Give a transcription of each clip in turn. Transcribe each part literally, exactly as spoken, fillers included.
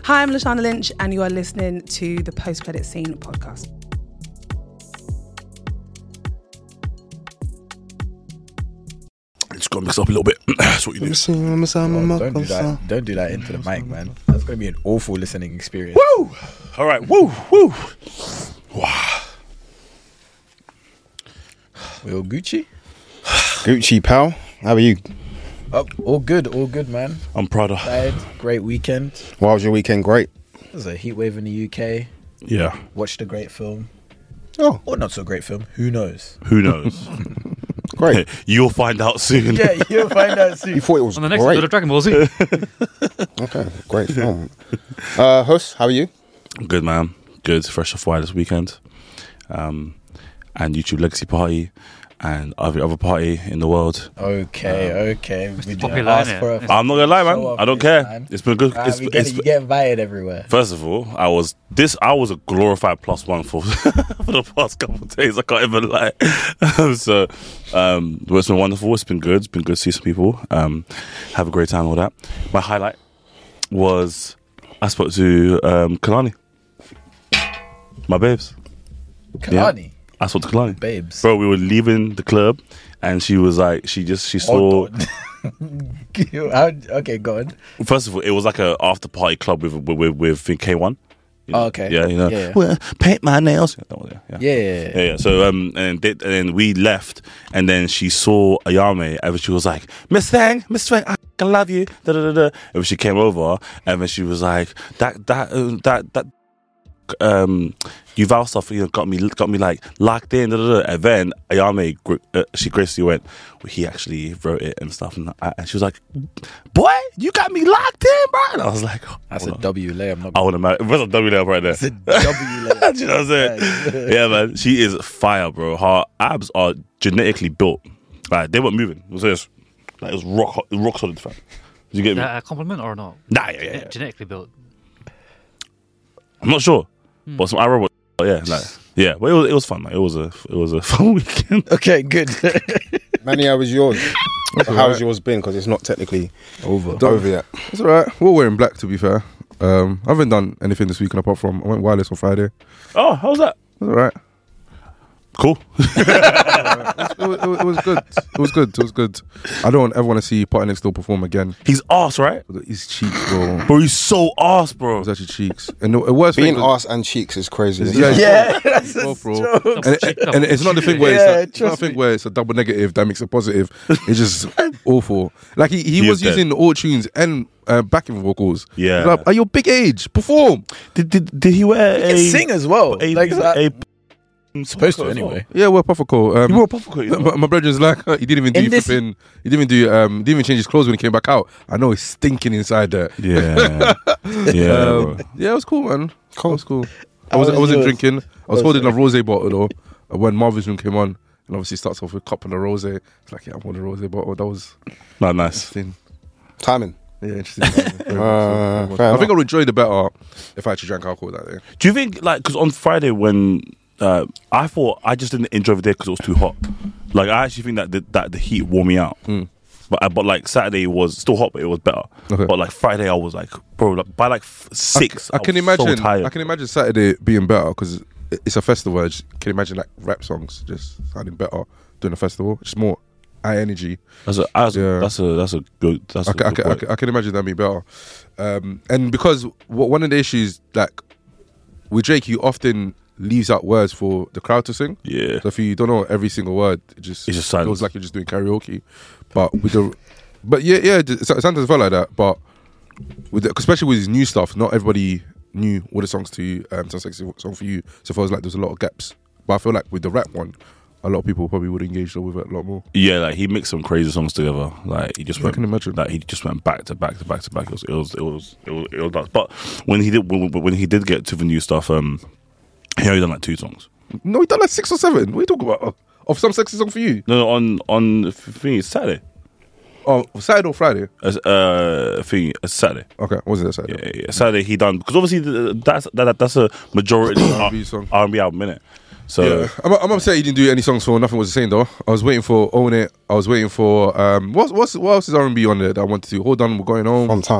Hi, I'm Lashana Lynch, and you are listening to the Post Credit Scene podcast. Just got to mix up a little bit. That's what you do. Oh, don't do that. Don't do that into the mic, man. That's going to be an awful listening experience. Woo! All right, woo, woo. Wow. We all Gucci? Gucci, pal. How are you? Oh, all good, all good, man. I'm proud of. Tired, great weekend. Why was your weekend great? There's a heat wave in the U K. Yeah. Watched a great film. Oh. Or not so great film. Who knows? Who knows? Great. You'll find out soon. Yeah, you'll find out soon. You thought it was On the next great. episode of Dragon Ball Z. Okay, great film. Uh, Hus, how are you? Good, man. Good. Fresh off fire this weekend. Um, and YouTube Legacy Party and every other party in the world. Okay, um, okay. We didn't popular, ask innit? for a It's- I'm not gonna lie, man. show off I don't this, care. man. It's been good. Right, It's, we get, it's, it, you get invited everywhere. First of all, I was this. I was a glorified plus one for for the past couple of days. I can't even lie. Um, so, um, well, it's been wonderful. It's been good. It's been good to see some people. Um, have a great time. All that. My highlight was I spoke to um, Kalani, my babes. Kalani, I spoke to Kalani, babes. bro. We were leaving the club, and she was like, she just she saw. Hold on. How- okay, go on. First of all, it was like a after party club with with with, with K one. You know? Oh, okay. Yeah, you know. Yeah, yeah. Well, paint my nails. That was it, yeah. Yeah, yeah, yeah. Yeah, yeah. So um, and, they, and then we left, and then she saw Ayame, and she was like, "Miss Thang, Miss Thang, I can love you." Da, da, da, da. And she came over, and then she was like, "That that uh, that that." Um, Yuval stuff, you know, got me, got me like locked in. Da, da, da. And then Ayame, uh, she graciously went, well, he actually wrote it and stuff, and, I, and she was like, "Boy, you got me locked in, bro." And I was like, oh, That's a on. W lay. I'm not. I want to marry. What's a W there right there? It's a W lay. Do you know what I'm saying? Yeah, man, she is fire, bro. Her abs are genetically built. Like they weren't moving. It was just, like it was rock, rock solid. Fam. Did you get Is me? that a compliment or not? Nah, yeah, yeah, yeah. Genetically built. I'm not sure, but some iRobot. Yeah, like, yeah, but it was it was fun, man. It was a it was a fun weekend. Okay, good. Manny, how was yours? So how's yours been? Because it's not technically Over. over yet. It's alright. We're wearing black, to be fair. Um, I haven't done anything this weekend apart from I went wireless on Friday. Oh, how was that? It's alright. Cool. It, was- it was- it was good. It was good. It was good. I don't ever want to see Potternick still perform again. He's arse, right? His cheeks, bro. Bro, he's so arse, bro. It's actually cheeks. And the worst Being thing was, arse and cheeks is crazy. Yeah, Yeah, that's both, a bro. joke. And, it- and it's not the thing where Yeah, it's, a, it's not trust the thing me. where it's a double negative that makes it positive. It's just awful. Like he, he, He was is dead. using auto tunes and uh, backing vocals. Yeah. Like, at your big age, perform. Did did, did he wear He can a sing as well. a, Like, that- a, supposed to anyway. Yeah, well, Puffer Cole. Um, He wore a puffer coat. You know? my, my brother's like, he didn't even do In this- flipping. He didn't even do. Um, didn't even change his clothes when he came back out. I know he's stinking inside there. Yeah, yeah, Um, bro. yeah, it was cool, man. Cool. It was cool. I How wasn't. I was wasn't yours? drinking. I was Oh, holding sorry. a rosé bottle though. When Marvin's Room came on, and obviously starts off with a cup and a rosé. It's like, yeah, I want a rosé bottle. That was No, nice. interesting. Timing. Yeah, interesting. Very much so, Uh, very much. fair I think I enough. would enjoy it better if I actually drank alcohol that day. Do you think like because on Friday when uh, I thought I just didn't enjoy the day because it was too hot. Like I actually think that the, that the heat wore me out. Mm. But uh, but like Saturday was still hot, but it was better. Okay. But like Friday, I was like, bro, like, by like f- six, I, I, I can was imagine. So tired. I can imagine Saturday being better because it's a festival. I just can imagine like rap songs just sounding better during a festival. Just more high energy. That's a, that's, Yeah. a, that's a that's a good. That's I, a ca- I, good ca- I, point. ca- I can imagine that being better. Um, and because w- one of the issues, like with Drake, he often leaves out words for the crowd to sing. Yeah. So if you don't know every single word, it just It's just silence. feels like you're just doing karaoke. But with the, but yeah, yeah, it- sometimes felt like that. But with the, especially with his new stuff, not everybody knew all the songs to you. Um, some sexy song for you. So it feels like there's a lot of gaps. But I feel like with the rap one, a lot of people probably would engage with it a lot more. Yeah, like he mixed some crazy songs together. Like he just I went, can imagine. like he just went back to back to back to back. It was, it was, it was, it was, it was nuts. But when he did, when, when he did get to the new stuff, um, he only done like two songs. No, he done like six or seven. What are you talking about? Of some sexy song for you? No, no on on the thing it's Saturday. Oh, Saturday or Friday? As uh, thing it's Saturday. Okay, what was it Saturday? Yeah, yeah, Saturday he done because obviously th- that's that, that's a majority R and B song. R and B album, innit? So Yeah, I'm, I'm upset he didn't do any songs for Nothing Was the Same though. I was waiting for Own It. I was waiting for um, what's what's what else is R and B on there that I wanted to? Hold On, We're Going Home. On time.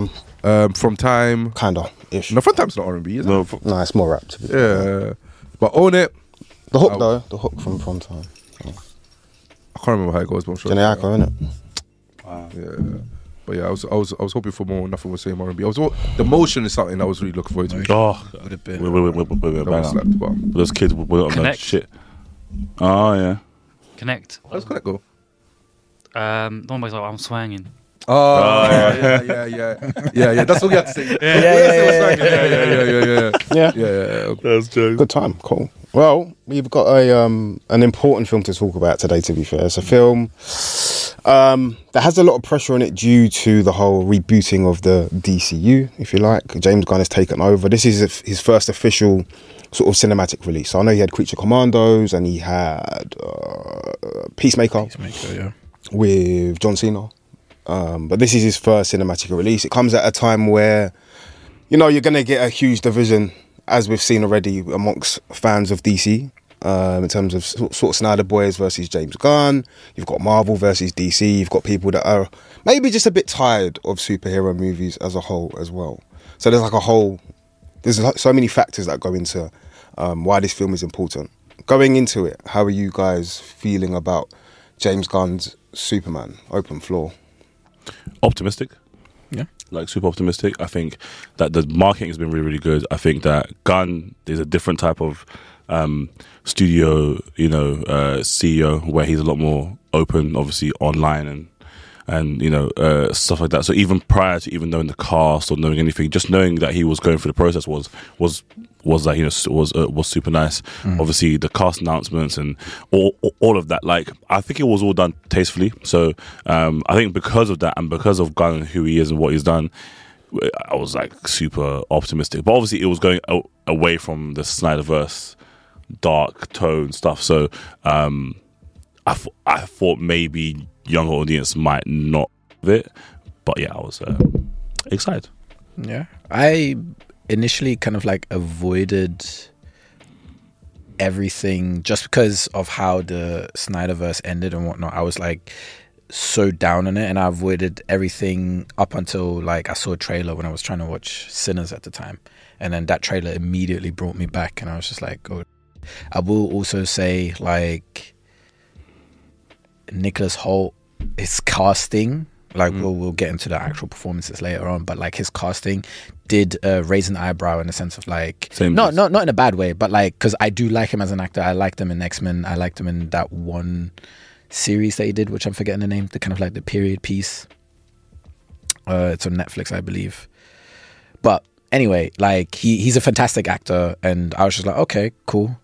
Um, From Time. Kinda ish. No, From Time's not R and B, is it? No, f- No, it's more rap. To be Yeah, but Own It. The hook Oh. though, the hook from From Time. I can't remember how it goes, but I'm sure. Janae Aiko, innit? Yeah. But yeah, I was I was I was hoping for more. Nothing was saying R and B. I was the motion is something I was really looking forward to. oh, Would have been. we we we we we That bang was on. slapped, but Those kids were on that Connect. shit. Oh yeah. Connect. how's Connect go? Um, the one where he's like, I'm swanging. Oh, yeah, yeah, yeah, yeah, yeah, yeah. That's what you have to say. Yeah, yeah, yeah, yeah, yeah, yeah, yeah, yeah, yeah, Yeah. yeah, yeah. That's true. Good time, cool. Well, we've got a um, an important film to talk about today, to be fair. It's a film um, that has a lot of pressure on it due to the whole rebooting of the D C U, if you like. James Gunn has taken over. This is his first official sort of cinematic release. So I know he had Creature Commandos and he had uh, Peacemaker, Peacemaker, yeah. with John Cena. Um, but this is his first cinematic release. It comes at a time where, you know, you're going to get a huge division, as we've seen already, amongst fans of D C, um, in terms of sort, sort of Snyder Boys versus James Gunn. You've got Marvel versus D C. You've got people that are maybe just a bit tired of superhero movies as a whole as well. So there's like a whole, there's like so many factors that go into um, why this film is important. Going into it, how are you guys feeling about James Gunn's Superman, Open Floor? Optimistic. Yeah. Like super optimistic. I think that the marketing has been really, really good. I think that Gunn is a different type of um, studio, you know, uh, C E O where he's a lot more open, obviously online and and you know uh, stuff like that. So even prior to even knowing the cast or knowing anything, just knowing that he was going through the process was was was like you know was uh, was super nice. Mm. Obviously the cast announcements and all all of that. Like I think it was all done tastefully. So um, I think because of that and because of Gunn and who he is and what he's done, I was like super optimistic. But obviously it was going a- away from the Snyderverse dark tone stuff. So um, I th- I thought maybe younger audience might not have it, but yeah, I was uh, excited. Yeah, I initially kind of like avoided everything just because of how the Snyderverse ended and whatnot. I was like so down on it, and I avoided everything up until like I saw a trailer when I was trying to watch Sinners at the time, and then that trailer immediately brought me back, and I was just like, oh. I will also say like Nicholas Hoult, his casting, like mm. we'll we'll get into the actual performances later on, but like his casting did uh, raise an eyebrow in the sense of like Same not place. not not in a bad way, but like because I do like him as an actor. I liked him in X-Men. I liked him in that one series that he did, which I'm forgetting the name, the kind of like the period piece. Uh, it's on Netflix, I believe. But anyway, like he he's a fantastic actor, and I was just like, okay, cool.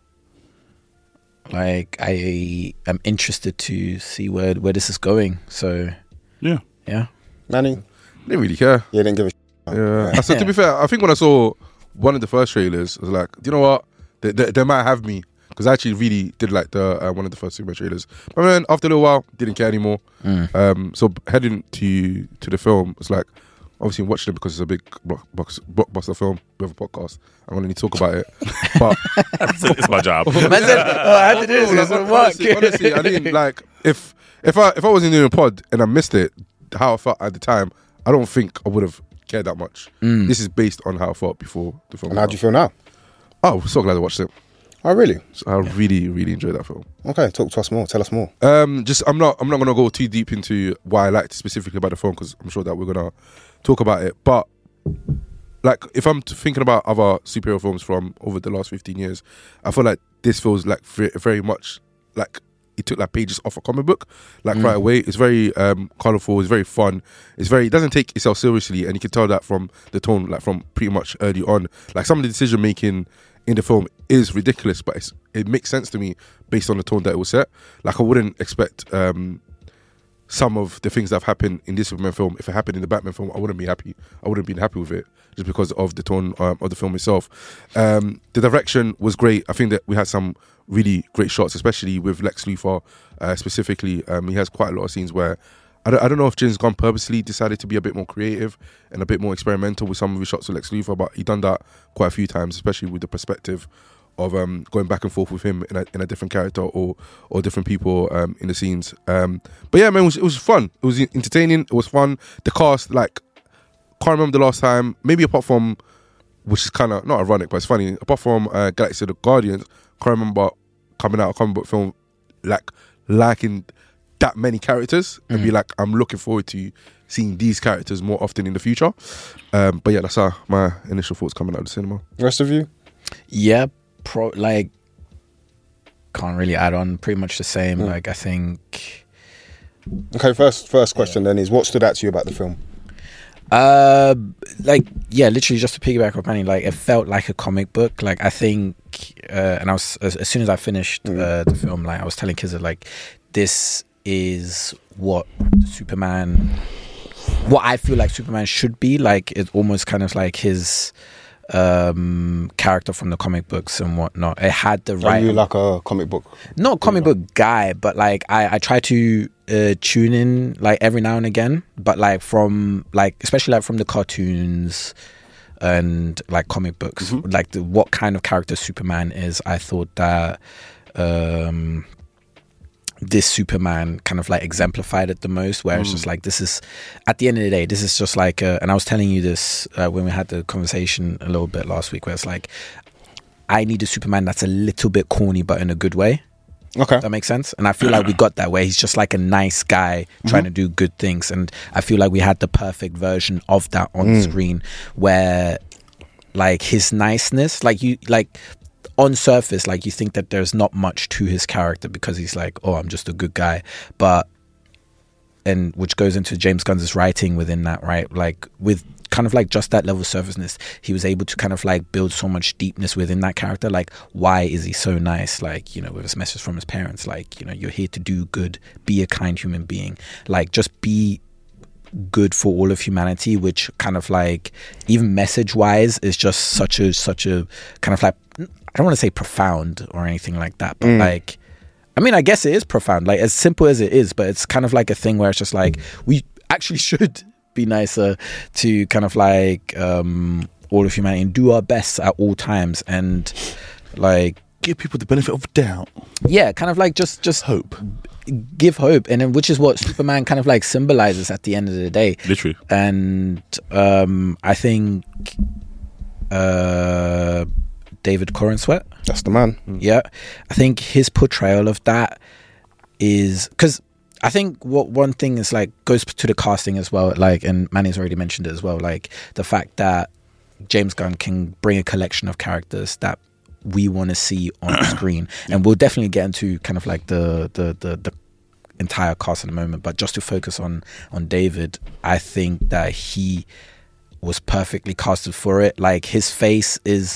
Like I am interested to see where where this is going. So Yeah. yeah, Manny? Didn't really care. Yeah, didn't give a shit. Yeah. I said, to be fair, I think when I saw one of the first trailers, I was like, do you know what? They, they, they might have me. Because I actually really did like the uh, one of the first Superman trailers. But then after a little while, didn't care anymore. Mm. Um, so heading to to the film, it's like, obviously watching it because it's a big block, box, blockbuster film. We have a podcast. I'm going to need to talk about it. But it's, it's my job. Man said, oh, I had to do this. No, It's like, gonna work. honestly, honestly, I didn't like if if I if I wasn't doing a pod and I missed it, how I felt at the time, I don't think I would have cared that much. Mm. This is based on how I felt before the film. And how do you feel now? Oh, I'm so glad I watched it. Oh, really? So I really, really enjoyed that film. Okay, talk to us more. Tell us more. Um, just I'm not I'm not gonna go too deep into why I liked specifically about the film because I'm sure that we're gonna talk about it. But like, if I'm t- thinking about other superhero films from over the last fifteen years, I feel like this feels like very, very much like it took like pages off a comic book, like Mm. right away. It's very um, colorful. It's very fun. It's very. It doesn't take itself seriously, and you can tell that from the tone, like from pretty much early on. Like some of the decision making in the film is ridiculous, but it's, it makes sense to me based on the tone that it was set. Like I wouldn't expect um, some of the things that have happened in this Superman film. If it happened in the Batman film, I wouldn't be happy. I wouldn't be happy with it just because of the tone um, of the film itself. Um, the direction was great. I think that we had some really great shots, especially with Lex Luthor uh, specifically. Um, he has quite a lot of scenes where I don't, I don't know if James Gunn purposely decided to be a bit more creative and a bit more experimental with some of the shots with Lex Luthor, but he done that quite a few times, especially with the perspective of um, going back and forth with him in a, in a different character or or different people um, in the scenes. Um, but yeah, man, it was, it was fun. It was entertaining. It was fun. The cast, like, can't remember the last time. Maybe apart from, which is kind of not ironic, but it's funny. Apart from uh, Galaxy of the Guardians, can't remember coming out a comic book film like liking that many characters and Mm. be like, I'm looking forward to seeing these characters more often in the future. Um, but yeah, that's how my initial thoughts coming out of the cinema. Rest of you? Yeah, pro like can't really add on. Pretty much the same. Mm. Like I think. Okay, first first question then is, what stood out to you about the film? Uh, like yeah, literally just to piggyback off Manny, like it felt like a comic book. Like I think, uh, and I was as, as soon as I finished uh, the film, like I was telling kids that like this is what Superman, what I feel like Superman should be. Like it's almost kind of like his um character from the comic books and whatnot. It had the Are right, you like a comic book? not comic book guy, but like I I try to uh, tune in like every now and again, but like from like especially like from the cartoons and like comic books, Mm-hmm. like the, what kind of character Superman is. I thought that um this Superman kind of like exemplified it the most, where it's Mm. just like, this is at the end of the day, this is just like a, and I was telling you this uh, when we had the conversation a little bit last week, where it's like I need a Superman that's a little bit corny but in a good way. Okay. That makes sense. And I feel like we got that, where he's just like a nice guy trying to do good things, and I feel like we had the perfect version of that on Mm. screen, where like his niceness, like you like on surface, like you think that there's not much to his character because he's like, oh, I'm just a good guy, but and which goes into James Gunn's writing within that, right? Like with kind of like just that level of surfaceness, he was able to kind of like build so much deepness within that character. Like, why is he so nice? Like, you know, with his message from his parents, like, you know, you're here to do good, be a kind human being, like just be good for all of humanity, which kind of like even message wise is just such a such a kind of like, I don't want to say profound or anything like that, but Mm. like, I mean, I guess it is profound, like as simple as it is, but it's kind of like a thing where it's just like, we actually should be nicer to kind of like um all of humanity and do our best at all times, and like Give people the benefit of doubt. yeah, kind of like just just Hope. give hope, and then which is what Superman kind of like symbolizes at the end of the day. Literally. And um I think uh David Corenswet, That's the man. yeah, I think his portrayal of that is, because I think what one thing is like goes to the casting as well, like, and Manny's already mentioned it as well, like the fact that James Gunn can bring a collection of characters that we want to see on screen, and we'll definitely get into kind of like the the the, the entire cast in a moment, but just to focus on on David, I think that he was perfectly casted for it. Like his face is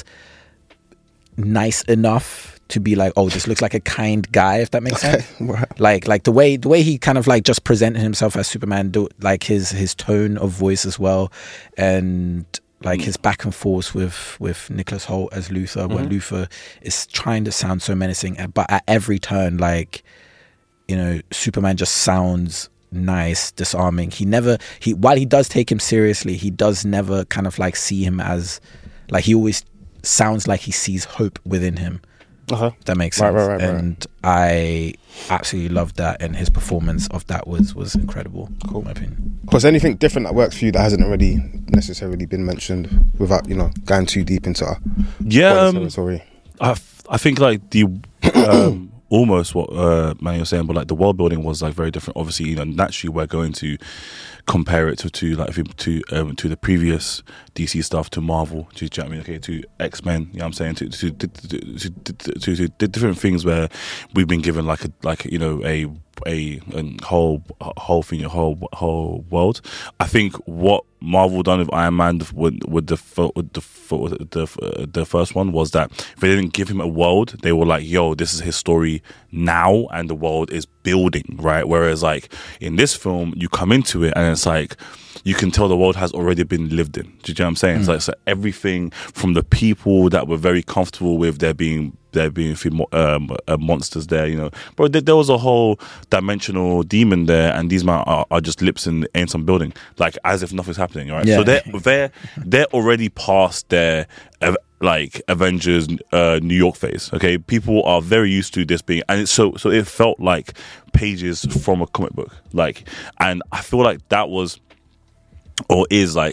nice enough to be like, oh, this looks like a kind guy, if that makes sense. Right. Like like the way the way he kind of like just presented himself as Superman, do, like his his tone of voice as well, and like his back and forth with with Nicholas Hoult as Luthor, where Luthor is trying to sound so menacing, but at every turn, like, you know, Superman just sounds nice, disarming. He never he while he does take him seriously, he does never kind of like see him as, like, he always sounds like he sees hope within him. Uh-huh. If that makes Right, sense. right, right, right. And I absolutely loved that, and his performance of that was was incredible. Cool. In my opinion. Was anything different that works for you that hasn't already necessarily been mentioned, without, you know, going too deep into our Yeah, um, territory? I, f- I think like the um, almost what uh, Manny was saying, but like the world building was like very different. Obviously, you know, naturally we're going to compare it to, to like to um, to the previous D C stuff, to Marvel, to, do you know what I mean? Okay, to X Men. You know what I'm saying? To to to, to, to, to, to different things where we've been given like a like you know a a, a whole a whole thing, a whole whole world. I think what Marvel done with Iron Man with with the fir- with the fir- with the uh, the first one was that if they didn't give him a world, they were like, "Yo, this is his story now, and the world is building," right? Whereas like in this film, you come into it and it's like you can tell the world has already been lived in. Do you know what I'm saying? Mm. It's like so everything from the people that we're very comfortable with, there being there being um, uh, monsters there, you know. But there, there was a whole dimensional demon there, and these men are, are just lips in, in some building, like as if nothing's happening, right? Yeah. So they're they're they're already past their uh, like Avengers uh, New York phase. Okay, people are very used to this being, and it's so so it felt like pages from a comic book, like, and I feel like that was or is like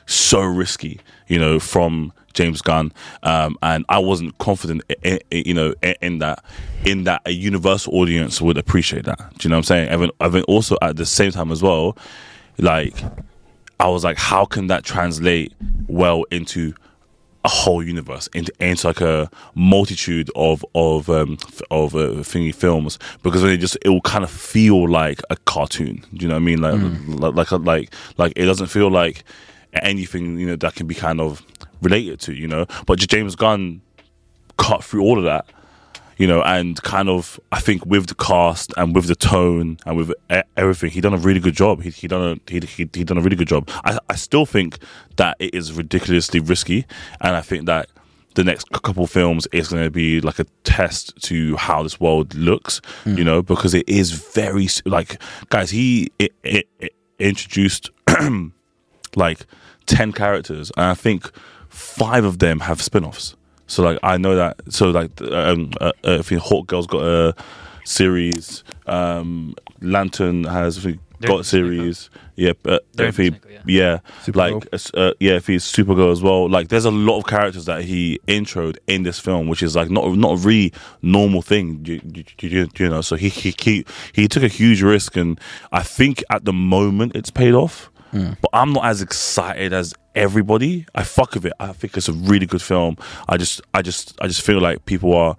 so risky, you know, from James Gunn, um, and I wasn't confident, in, in, you know, in, in that, in that a universal audience would appreciate that. Do you know what I'm saying? I mean, I mean, also at the same time as well, like, I was like, how can that translate well into a whole universe, into, into like a multitude of of um, of uh, thingy films? Because then it just it will kind of feel like a cartoon. Do you know what I mean? Like, mm. like, like, like, like, it doesn't feel like anything, you know, that can be kind of related to, you know. But James Gunn cut through all of that, you know, and kind of, I think with the cast and with the tone and with everything, he done a really good job. He he done a he he, he done a really good job. I I still think that it is ridiculously risky, and I think that the next couple films is going to be like a test to how this world looks, mm. you know, because it is very, like, guys, he it, it, it introduced like ten characters, and I think five of them have spin-offs. So like I know that. So like um, uh, I think Hawk Girl's got a series. Um, Lantern has I think, got a series. Yeah, but I think, yeah, yeah like uh, yeah, if he's Supergirl as well. Like there's a lot of characters that he introed in this film, which is like not not a really normal thing. You, you, you, you know, so he, he he he took a huge risk, and I think at the moment it's paid off. Mm. But I'm not as excited as everybody. I fuck with it. I think it's a really good film. I just, I just, I just feel like people are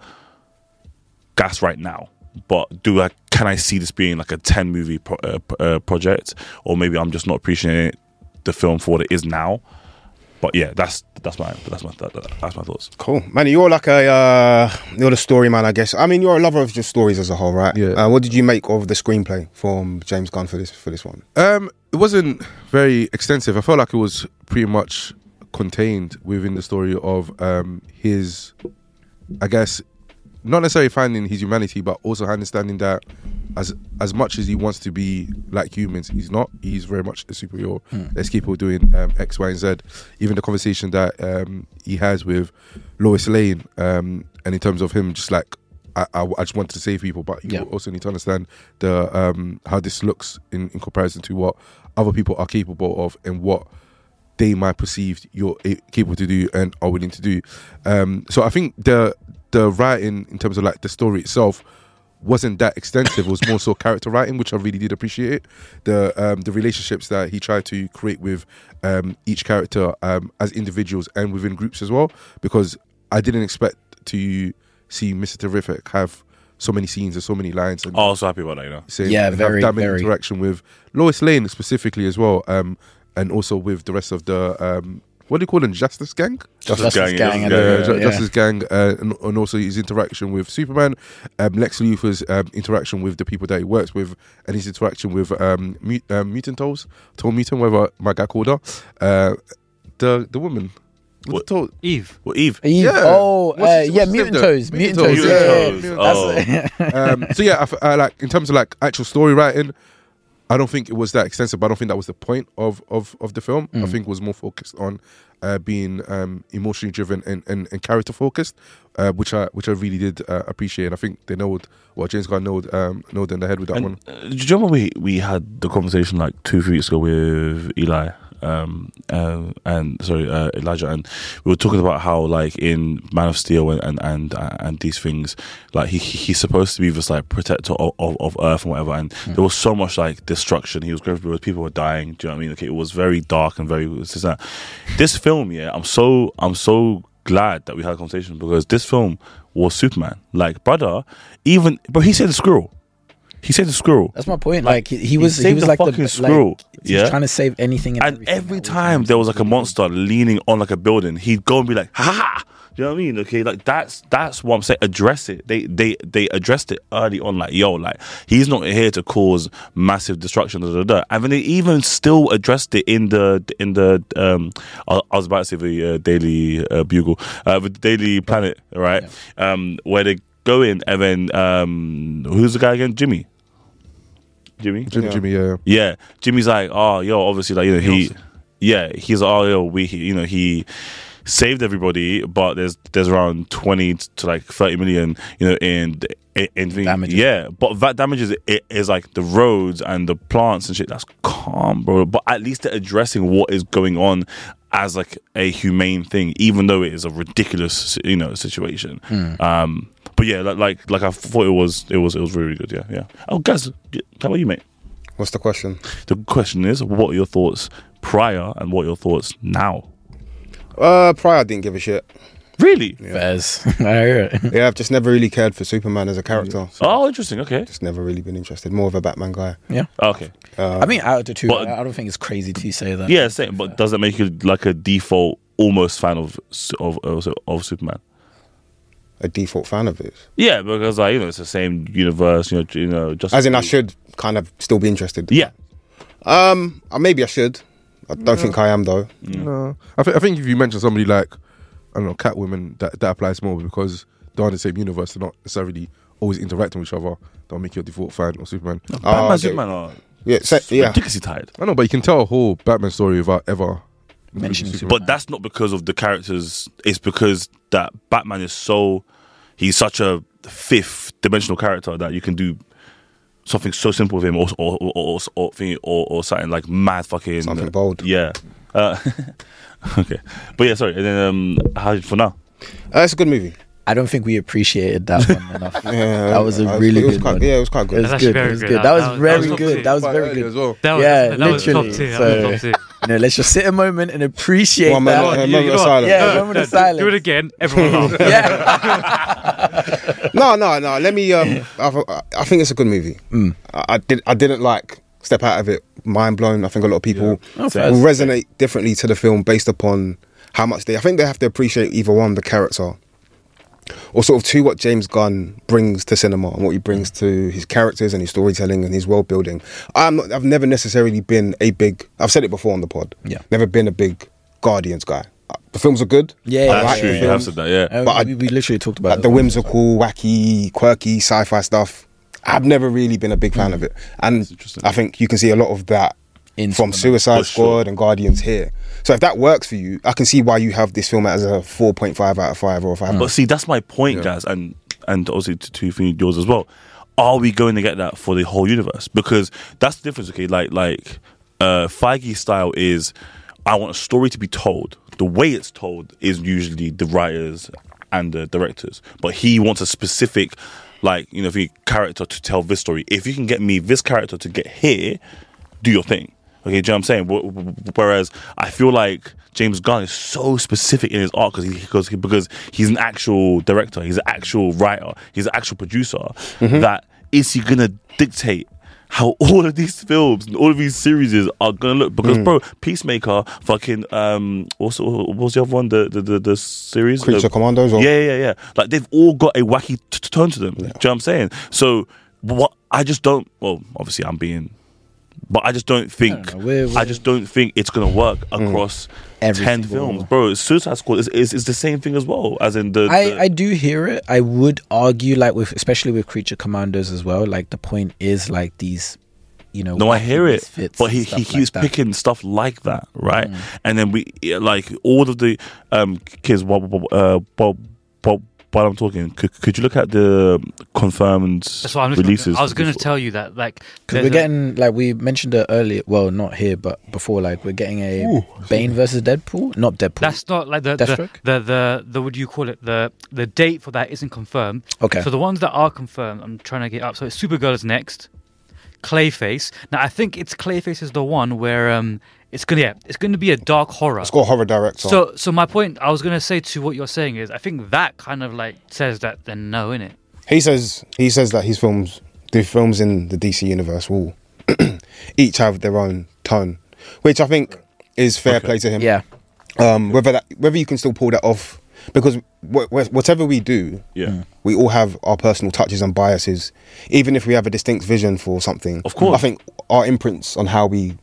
gas right now. But do I? Can I see this being like a ten movie pro, uh, uh, project, or maybe I'm just not appreciating it, the film for what it is now? But yeah, that's that's my that's my that, that's my thoughts. Cool, man. You're like a uh, you're the story man, I guess. I mean, you're a lover of just stories as a whole, right? Yeah. Uh, what did you make of the screenplay from James Gunn for this for this one? Um, it wasn't very extensive. I felt like it was pretty much contained within the story of um his, I guess, not necessarily finding his humanity, but also understanding that as as much as he wants to be like humans, he's not. He's very much a superhero. Mm. There's people doing um, X, Y, and Z. Even the conversation that um, he has with Lois Lane, um, and in terms of him, just like I, I, I just wanted to save people, but you yeah. also need to understand the um, how this looks in, in comparison to what other people are capable of and what they might perceive you're capable to do and are willing to do. Um, so I think the the writing in terms of like the story itself wasn't that extensive. It was more so character writing, which I really did appreciate. The um, the relationships that he tried to create with um, each character um, as individuals and within groups as well, because I didn't expect to see Mister Terrific have so many scenes and so many lines. And oh, I was so happy about that, you know. Saying, yeah, and very, have that many very. interaction with Lois Lane specifically as well, um, and also with the rest of the um, what do you call them? Justice Gang? Justice, Justice Gang, Gang, yeah, and Uh, the- Ju- yeah. Justice Gang, uh, and, and also his interaction with Superman, um, Lex Luthor's um, interaction with the people that he works with, and his interaction with um, Mut- um, Mutant Toes, Toe Mutant, whatever my guy called her, uh, the the woman. with What? the toe- Eve. Well, Eve. Eve. Yeah. Oh, What's uh, his- yeah, what's his Mutant name Toes. though? Mutant Mutant Toes. Toes. Yeah, Mutant yeah, Toes. yeah. um, so yeah, I, f- I like in terms of like actual story writing, I don't think it was that extensive, but I don't think that was the point of of, of the film. I think it was more focused on uh, being um, emotionally driven and, and, and character focused, uh, which I which I really did uh, appreciate. And I think they know what James Gunn knowed um, knowed in the head with that And, one. uh, do you remember we we had the conversation like two three weeks ago with Eli um, uh, and sorry uh, Elijah, and we were talking about how like in Man of Steel and and and, uh, and these things, like he he- he's supposed to be this like protector of, of, of Earth and whatever, and there was so much like destruction. He was going through, people were dying. Do you know what I mean? Okay, it was very dark and very this, that. This film, yeah, I'm so I'm so glad that we had a conversation, because this film was Superman. Like, brother, even but he said the squirrel. He said the squirrel. That's my point. Like he, he was, he, saved was the like fucking the squirrel, Like, he's yeah? trying to save anything, and, And everything. every That time was- there was like a monster leaning on like a building, he'd go and be like, ha ha. Do you know what I mean? Okay, like that's that's what I'm saying. Address it. They they they addressed it early on. Like, yo, like he's not here to cause massive destruction. Da, da, da. And then they even still addressed it in the in the um. I, I was about to say the uh, Daily uh, Bugle, uh, the Daily Planet, right? Um, where they go in and then um, who's the guy again? Jimmy. Jimmy. Jimmy, Yeah. Jimmy, yeah. Yeah, Jimmy's like, oh, yo, obviously, like, you know, he, yeah, he's like, oh, yo, we, he, you know, he, saved everybody, but there's there's around twenty to like thirty million, you know, in in, in Damages. Yeah, but that damages it is like the roads and the plants and shit. That's calm, bro. But at least they're addressing what is going on as like a humane thing, even though it is a ridiculous, you know, situation. Mm. Um, but yeah, like, like like I thought it was it was it was really good. Yeah, yeah. Oh, guys, how about you, mate? What's the question? The question is, what are your thoughts prior and what are your thoughts now? Uh, prior, I didn't give a shit. Really? Fairs. I hear it. Yeah, I've just never really cared for Superman as a character. Oh, interesting. Okay. Just never really been interested. More of a Batman guy. Yeah. Okay. Uh, I mean, out of the two, But- I I don't think it's crazy to say that. Yeah, same. But does that make you like a default almost fan of of of, of Superman? a default fan of it. Yeah, because like you know it's the same universe. You know, you know, just As in, I should kind of still be interested. Yeah. Um, uh, maybe I should. I don't think I am though. No, I, th- I think if you mention somebody like I don't know Catwoman, that that applies more because they're in the same universe. They're not necessarily always interacting with each other. They'll make you a default fan of Superman. Batman, okay. Superman are Yeah, so, yeah. ridiculously tired. I know, but you can tell a whole Batman story without ever Mentioning Superman. But that's not because of the characters. It's because that Batman is so he's such a fifth dimensional character that you can do something so simple with him, or or or or, or, or, or, or something like mad fucking Something bold. Yeah. Uh, okay, but yeah, sorry. And then um, how for now? Uh, it's a good movie. I don't think we appreciated that one enough. Yeah, That was a uh, really it was good quite, one. Yeah, it was quite It good. was That's good. actually It very was good. good. That- That was that was- very that was top good. two. That was Quite very early good. as well. That was, Yeah, that was literally. top two. That So- was top two. You know, let's just sit a moment and appreciate One that. moment, Oh, a you- moment you of know what? silence. Yeah, No, a moment no, of do- silence. Do it again. Everyone laugh. Yeah. No, no, no. Let me. Um, I, I think it's a good movie. Mm. I, I did. I didn't like step out of it mind blown. I think a lot of people Oh, will fair. resonate differently to the film based upon how much they. I think they have to appreciate either one, the character, or sort of two, what James Gunn brings to cinema and what he brings to his characters and his storytelling and his world building. I'm not, I've never necessarily been a big. I've said it before on the pod. Yeah. Never been a big Guardians guy. Uh, The films are good. Yeah, I yeah, That's like true. the You films. have said that. Yeah. Uh, But I- we, we literally talked about Like it. the whimsical, wacky, quirky sci-fi stuff. I've never really been a big fan of it, and interesting. I think you can see a lot of that In from Superman. Suicide For Squad sure. and Guardians here. So if that works for you, I can see why you have this film as a four point five out of five or a five. But see, that's my point, Yeah. guys, and and obviously to, to for yours as well. Are we going to get that for the whole universe? Because that's the difference. Okay, like like uh, Feige style is, I want a story to be told. The way it's told is usually the writers and the directors, but he wants a specific, like you know, the character to tell this story. If you can get me this character to get here, do your thing. Okay, do you know what I'm saying? Wh- Whereas I feel like James Gunn is so specific in his art because he, because he, because he's an actual director, he's an actual writer, he's an actual producer. That is he gonna dictate how all of these films and all of these series are gonna look? Because bro, Peacemaker, fucking um, what's what was the other one? The the the, the series Creature Uh, Commandos. Or, yeah, yeah, yeah. Like they've all got a wacky t- t- tone to them. Do you know what I'm saying? So what I just don't. Well, obviously I'm being, but I just don't think. I, don't know. We're- we're- just don't think it's gonna work across Every ten single films, one. bro. Suicide Squad is, is is the same thing as well. As in the. the I, I do hear it. I would argue, like with especially with Creature Commandos as well. Like the point is like these, you know. no, I wacky hear it, misfits but and he, stuff he like keeps that. picking stuff like that, right? Mm. And then we like all of the um kids. While uh, while, while, while I'm talking, could, could you look at the confirmed That's what I'm just releases? I was going to before? tell you that, like, Because there's we're a- getting, like we mentioned it earlier, well, not here, but before, like we're getting a Bane versus Deadpool, not Deadpool. That's not like the the, Deathstroke? the the the what do you call it? The the date for that isn't confirmed. Okay. So the ones that are confirmed, I'm trying to get up. So it's Supergirl is next. Clayface. Now I think it's Clayface is the one where um it's gonna yeah it's gonna be a dark horror. It's got a horror director. So so my point I was gonna say to what you're saying is I think that kind of like says that then no, innit? he says he says that his films, the films in the D C universe, will each have their own tone, which I think is fair Okay. play to him. yeah. Um, whether that whether you can still pull that off, because wh- wh- whatever we do, Yeah. we all have our personal touches and biases. Even if we have a distinct vision for something, Of course. I think our imprints on how we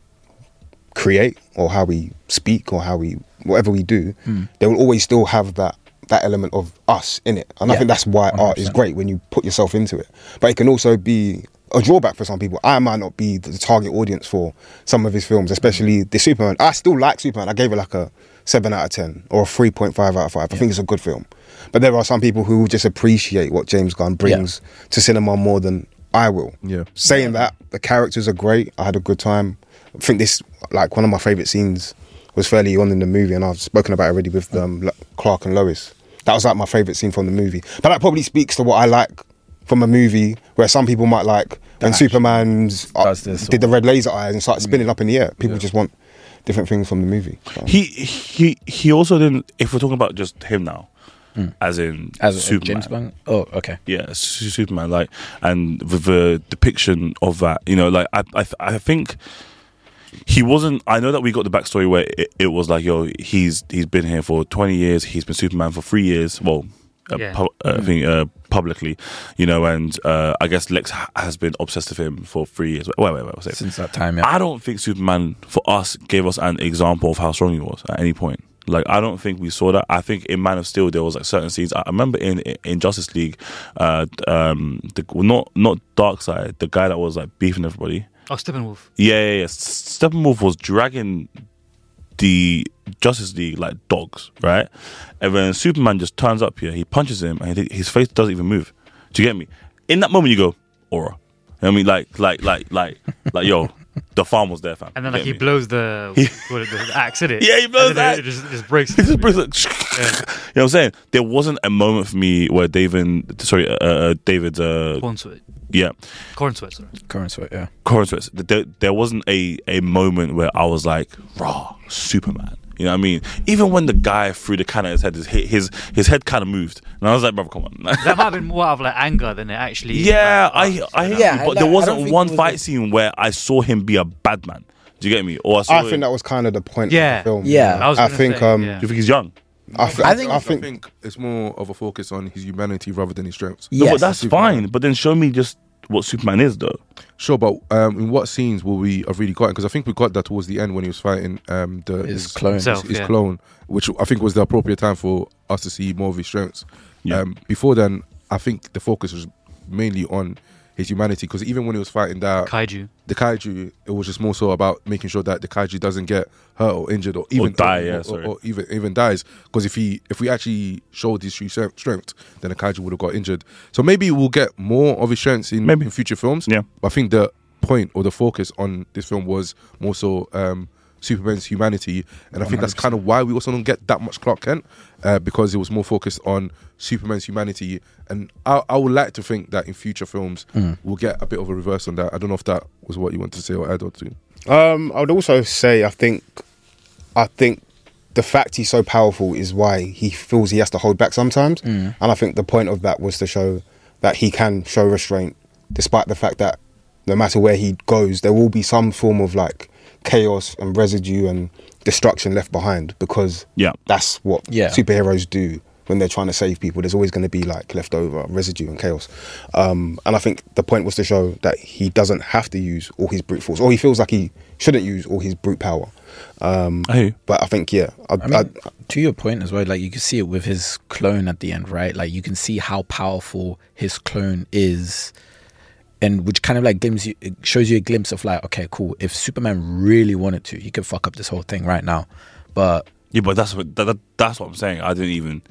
create or how we speak or how we whatever we do, they will always still have that that element of us in it. And I Yeah. think that's why art is great when you put yourself into it. But it can also be a drawback for some people. I might not be the target audience for some of his films, especially the Superman. I still like Superman. I gave it like a seven out of ten or a three point five out of five. I think it's a good film. But there are some people who just appreciate what James Gunn brings yeah. to cinema more than I will. Yeah. Saying that, the characters are great. I had a good time. I think this, like, one of my favourite scenes was fairly on in the movie, and I've spoken about it already with um, Clark and Lois. That was like my favourite scene from the movie. But that probably speaks to what I like from a movie, where some people might like when Superman's uh, did the red laser eyes and started spinning up in the air. People yeah. just want different things from the movie. So. He he he also didn't. If we're talking about just him now, mm. as in as Superman, James Bond. Oh, okay. Yeah, Superman. Like, and with the depiction of that, you know, like I I, I think. He wasn't. I know that we got the backstory where it, it was like, yo, he's he's been here for twenty years. He's been Superman for three years. Well, uh, yeah. pu- uh, I think uh, publicly, you know, and uh, I guess Lex ha- has been obsessed with him for three years. Wait, wait, wait. wait Since that time, yeah. I don't think Superman for us gave us an example of how strong he was at any point. Like, I don't think we saw that. I think in Man of Steel there was like certain scenes. I remember in in Justice League, uh, um, the, not not Darkseid, the guy that was like beefing everybody. Oh, Steppenwolf. Yeah, yeah, yeah. Steppenwolf was dragging the Justice League like dogs, right? And when Superman just turns up here, he punches him, and he, his face doesn't even move. Do you get me? In that moment, you go, aura. I mean, like, like, like, like, like, yo, the farm was there, fam. And then, like, me? he blows the, what, the, the axe, in it. Yeah, he blows that. It just, just breaks. It just breaks. Like, yeah. You know what I'm saying? There wasn't a moment for me where David, sorry, uh, uh, David's. Uh, Corn sweat. Yeah. Corn sweat, sorry. Corn sweat, yeah. Corn sweat. There, there wasn't a, a moment where I was like, raw, Superman. You know what I mean? Even when the guy threw the can at his head, his his, his head kind of moved. And I was like, brother, come on. That might have been more out of like anger than it actually. Yeah, like, I, I, you know? yeah, but I- there I wasn't don't one think it was fight a- scene where I saw him be a bad man. Do you get me? Or I, saw I him- think that was kind of the point Yeah. of the film. Yeah. I was I gonna think, say, um, yeah. Do you think he's young? I, th- I I think- think, I think, I think it's more of a focus on his humanity rather than his strengths. No, Yes. but that's fine. But then show me just what Superman is, though. Sure, but um, in what scenes will we have really gotten? Because I think we got that towards the end when he was fighting um, the, His clone. his, Himself, his yeah. clone, which I think was the appropriate time for us to see more of his strengths. Yeah. Um, before then, I think the focus was mainly on his humanity. Because even when he was fighting that Kaiju. the kaiju, it was just more so about making sure that the kaiju doesn't get hurt or injured or even die, or, yeah, or, sorry. or even even dies. Because if he if we actually showed his true strength, strength, then the kaiju would have got injured. So maybe we'll get more of his strengths in, Maybe. in future films. Yeah. But I think the point or the focus on this film was more so um, Superman's humanity, and I think that's kind of why we also don't get that much Clark Kent, uh, because it was more focused on Superman's humanity. And I, I would like to think that in future films we'll get a bit of a reverse on that. I don't know if that was what you wanted to say or add or to. Um, I would also say I think, I think the fact he's so powerful is why he feels he has to hold back sometimes, and I think the point of that was to show that he can show restraint, despite the fact that no matter where he goes, there will be some form of like chaos and residue and destruction left behind, because Yeah. that's what Yeah. superheroes do when they're trying to save people. There's always going to be like leftover residue and chaos. Um, and I think the point was to show that he doesn't have to use all his brute force, or he feels like he shouldn't use all his brute power. Um, I hear you. but I think, yeah, I, I mean, I, to your point as well, like you can see it with his clone at the end, right? Like you can see how powerful his clone is, and which kind of like gives you, it shows you a glimpse of like, okay, cool. If Superman really wanted to, he could fuck up this whole thing right now. But Yeah, but that's what that, that, that's what I'm saying. I didn't even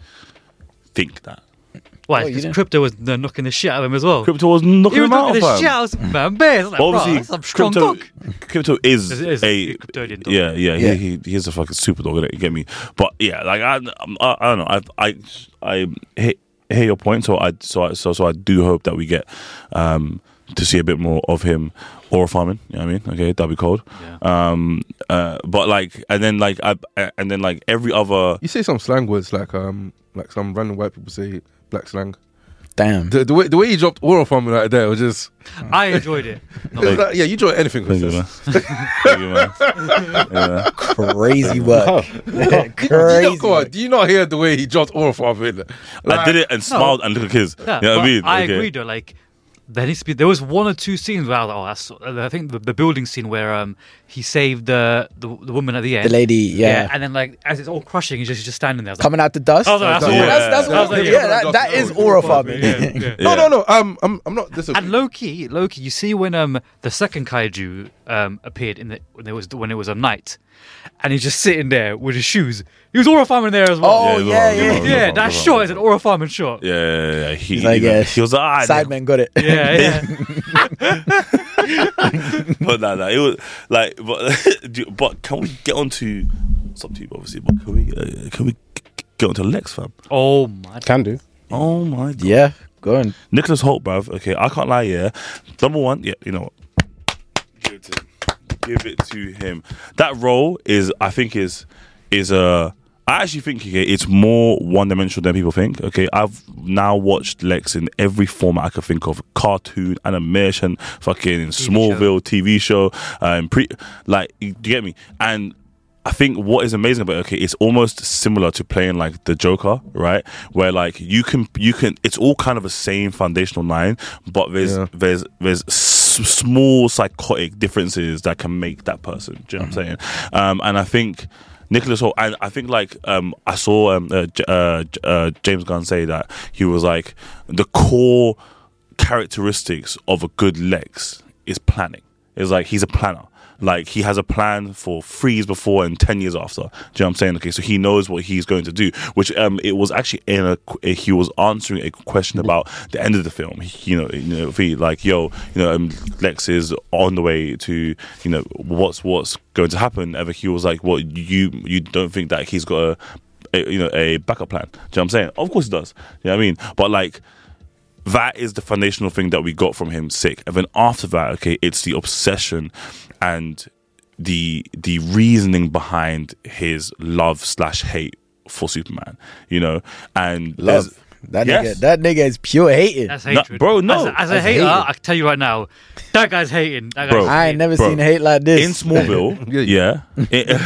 think that. Why? Oh, you Because didn't- Crypto was uh, knocking the shit out of him as well. Crypto was knocking He was him out, knocking the fam. shit out of man, bear. Like, Well, bro, obviously, that's some strong crypto, dog. crypto is, Is- is a a Kryptonian dog. yeah, yeah, Yeah. He, he he's a fucking super dog. You get me? But yeah, like I, I, I don't know. I, I, I hear, hear your point. So I, so I, so so I do hope that we get um, to see a bit more of him aura farming. You know what I mean? Okay, that'd be cold. Yeah. Um, uh, but like, and then like, I, and then like every other. You say some slang words like um like some random white people say black slang. damn, The, the way the way he dropped oral from me right there was just I enjoyed it. No, it was like, yeah, you draw anything with Thank you, this. man. Thank you, man. Yeah. crazy work, Do you not, crazy. go on, do you not hear the way he dropped oral from me? I did it and smiled and looked at kids. Yeah, you know what I but mean? I Okay. agree though. Like there needs to be. There was one or two scenes where I was like, oh, that's. I think the, the building scene where um he saved the the, the woman at the end. The lady, yeah. and then like as it's all crushing, he's just he's just standing there. I was like, Coming out the dust. I was like, that's Yeah. all. that's that's Yeah. what, Yeah. yeah, that, that is aura farming. Yeah, yeah. No, Yeah. no, no. Um, I'm I'm not disagreeing. And low key, low key, you see when um the second kaiju um, appeared in the when it was when it was a night, and he's just sitting there with his shoes. He was Aura Farman there as well. Oh, Yeah, yeah, yeah, yeah. yeah. yeah, that shot is an Aura Farman shot. Yeah, yeah, yeah. He, He's like, you know, yeah, he was like, ah, Sidemen got it. Yeah, yeah. but nah, nah, it was like, but, do- but can we get on to some people, obviously, but can we, uh, can we get on to Lex, fam? Oh my. Can do. Oh my God. Yeah, go on. Nicholas Hoult, bruv. Okay, I can't lie, yeah. Number one, yeah, you know what? Give it to him. Give it to him. That role is, I think, is, is a, I actually think okay, it's more one-dimensional than people think. Okay, I've now watched Lex in every format I could think of: cartoon, animation, fucking Smallville, T V show, um, pre, like, you get me? And I think what is amazing about it, okay, it's almost similar to playing like the Joker, right? Where like you can, you can, it's all kind of the same foundational line, but there's, Yeah. there's, there's s- small psychotic differences that can make that person. Do you know what I'm saying? Um, and I think. Nicholas Hoult, and I think like um, I saw um, uh, J- uh, J- uh, James Gunn say that he was like the core characteristics of a good Lex is planning. It's like he's a planner. Like he has a plan for three years before and ten years after. Do you know what I'm saying? Okay, so he knows what he's going to do. Which um, it was actually in a he was answering a question about the end of the film. He, you know, you know, if he like yo, you know, um, Lex is on the way to, you know, what's what's going to happen. Ever he was like, what you you don't think that he's got a, a you know a backup plan? Do you know what I'm saying? Of course he does. You know what I mean? But like. That is the foundational thing that we got from him, sick. And then after that, okay, it's the obsession and the the reasoning behind his love slash hate for Superman, you know, and there's- Love. That Yes. nigga, that nigga is pure hating. That's No, hatred, bro, no. As a, as a That's hater, hating. I can tell you right now, that guy's hating. That guy's Bro. I ain't hating. never Bro. seen hate like this. in Smallville, Yeah. yeah,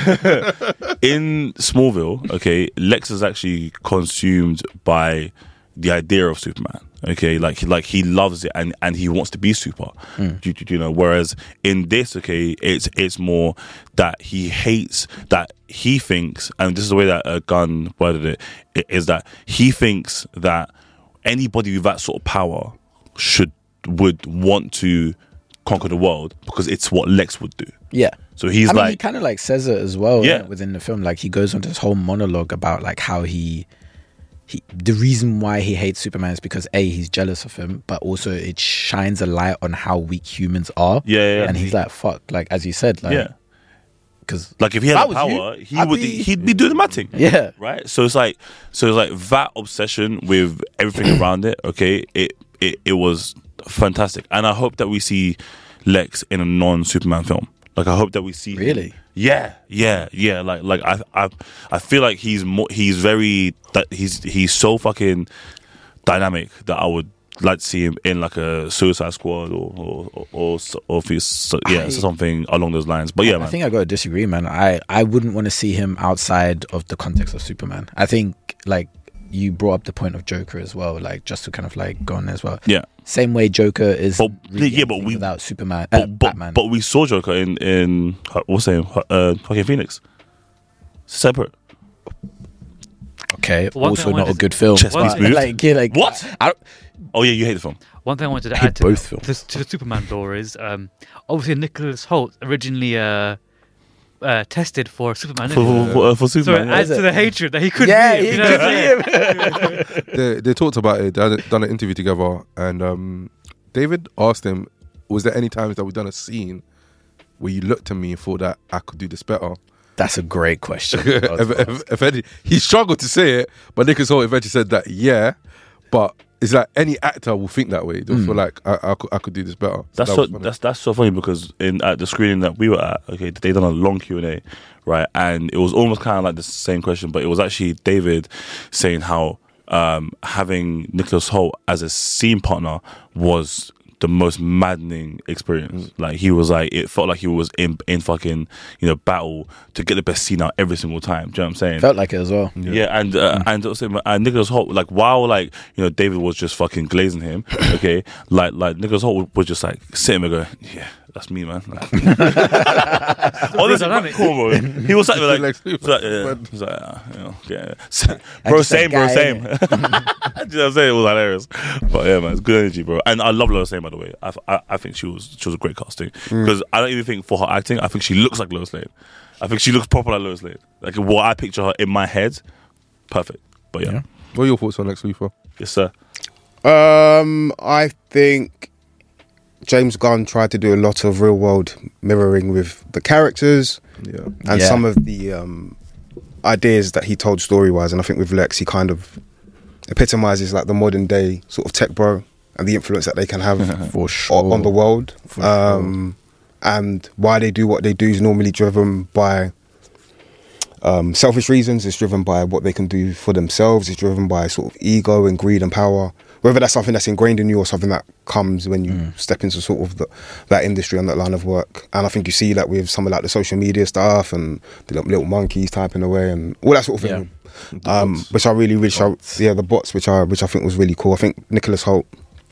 in, in Smallville, okay, Lex is actually consumed by the idea of Superman. Okay, like he like he loves it and, and he wants to be super. Mm. Do, do, do you know? Whereas in this, okay, it's it's more that he hates that he thinks, and this is the way that uh, Gunn worded it, i- is that he thinks that anybody with that sort of power should would want to conquer the world because it's what Lex would do. Yeah. So he's I mean, he like, kind of like says it as well. Yeah. Yeah. Within the film, like he goes on this whole monologue about like how he, he, the reason why he hates Superman is because a he's jealous of him, but also it shines a light on how weak humans are. Yeah, yeah, yeah. And he's like, fuck, like as you said, like, yeah, because like if he If had I the was you, power, he I'd would be- he'd be doing the matting. yeah, Right, so it's like, so it's like that obsession with everything around it. Okay, it, it it was fantastic, and I hope that we see Lex in a non-Superman film. Like, I hope that we see him- Really? Yeah, yeah, yeah. Like, like I, I, I feel like he's more. He's very. That he's he's so fucking dynamic that I would like to see him in like a Suicide Squad or or or, or, or if he's, so, yeah, I- something along those lines. But yeah, I man. think I got to disagree, man. I I wouldn't want to see him outside of the context of Superman. I think like you brought up the point of Joker as well, like just to kind of like go on as well. yeah. Same way Joker is But- really yeah, but anything we- without Superman, uh, But, but, Batman. but we saw Joker in in uh, what's his name? Uh, fucking Phoenix. Separate. okay, One also thing I not a wanted good film. Chest but, piece moved? like, yeah, like What? I don't, Oh yeah, you hate the film. One thing I wanted to I hate add to, both films. to, to the Superman lore is um, obviously Nicholas Hoult originally uh, uh, tested for Superman. For, didn't he? for, for, uh, for So Superman. it yeah. adds to the hatred that he couldn't yeah, be he him. You know could what I'm saying? see him. they, they talked about it. They had done an interview together, and um, David asked him, "Was there any times that we've done a scene where you looked at me and thought that I could do this better?" That's a great question. if, if, if any, he struggled to say it, but Nicholas Hoult eventually said that, yeah, but it's like any actor will think that way. They'll feel like I, I, could, I could do this better. So That's that so was funny. that's that's so funny because in at the screening that we were at, okay, they done a long Q and A, right? And it was almost kind of like the same question, but it was actually David saying how um, having Nicholas Hoult as a scene partner was the most maddening experience. Like he was like, it felt like he was in in fucking you know battle to get the best scene out every single time. Do you know what I'm saying? Felt like it as well. Yeah, and uh, and also and Nicholas Hoult, like while like you know David was just fucking glazing him, okay, like like Nicholas Hoult was just like sitting there going, yeah, that's me, man. Honestly, dynamic. cool, bro. He was like, like, Lex he was Luthor. like, yeah, he was like, uh, you know, yeah. I bro, just said same, bro, guy, same. You know what I'm saying? It was hilarious. But yeah, man, it's good energy, bro. And I love Lois Lane, by the way. I, I, I think she was she was a great casting because I don't even think for her acting, I think she looks like Lois Lane. I think she looks proper like Lois Lane. Like what I picture her in my head, perfect. But yeah, Yeah. What are your thoughts on Lex Luthor? yes, sir. Um, I think James Gunn tried to do a lot of real world mirroring with the characters Yeah. and Yeah. some of the um, ideas that he told story wise. And I think with Lex, he kind of epitomizes like the modern day sort of tech bro and the influence that they can have For o- sure. on the world. For Um, and why they do what they do is normally driven by um, selfish reasons. It's driven by what they can do for themselves. It's driven by sort of ego and greed and power. Whether that's something that's ingrained in you or something that comes when you Mm. step into sort of the, that industry and that line of work. And I think you see that with some of like the social media stuff and the little, little monkeys typing away and all that sort of thing. Um, bots. which I really, really, Bots. yeah, the bots, which I, which I think was really cool. I think Nicholas Hoult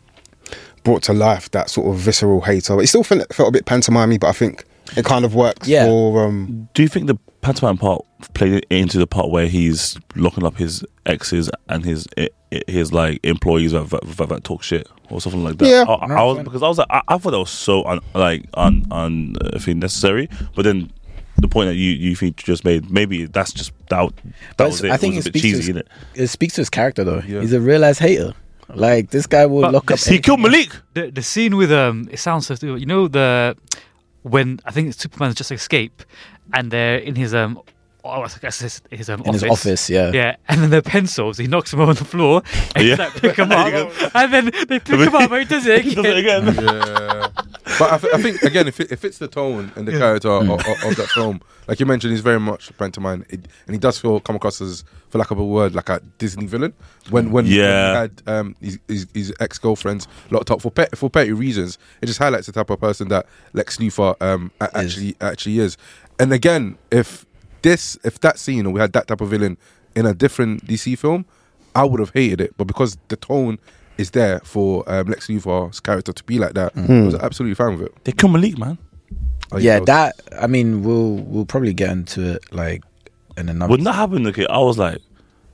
brought to life that sort of visceral hater. It still felt, felt a bit pantomimey, but I think it kind of works Yeah. for. Um, Do you think the pantomime part played into the part where he's locking up his exes and his his like employees that, that, that talk shit or something like that? Yeah. I, I was because I was like I, I thought that was so un, like un, un uh, I think necessary, but then the point that you you think you just made, maybe that's just that that But was it. I think it was it a bit speaks to cheesy, his- innit? It speaks to his character though. Yeah. He's a real ass hater. Like this guy will But lock the up. He killed Malik. The the scene with um, it sounds so stupid. You know the when I think Superman's just escape, and they're in his um, oh, I guess his, his um in office. his office. Yeah. Yeah, and then the pencils, he knocks them on the floor, and Yeah. he's like, pick them up, There you and then they pick him up, and he does it He does again. it again. Yeah, but I, th- I think again, if it, it fits the tone and the character of, of, of that film, like you mentioned, he's very much pantomime, it, and he does feel come across as, for lack of a word, like a Disney villain. When when, when Yeah. he had um, his, his, his ex girlfriends locked up for pet, for petty reasons, it just highlights the type of person that Lex Luthor um, a- actually actually is. And again, if this if that scene or we had that type of villain in a different D C film, I would have hated it. But because the tone is there for um, Lex Luthor's character to be like that, I was absolutely fine with it. They killed Malik, man. Oh, Yeah, was- that. I mean, we'll we'll probably get into it like in another. When that happened, okay, I was like,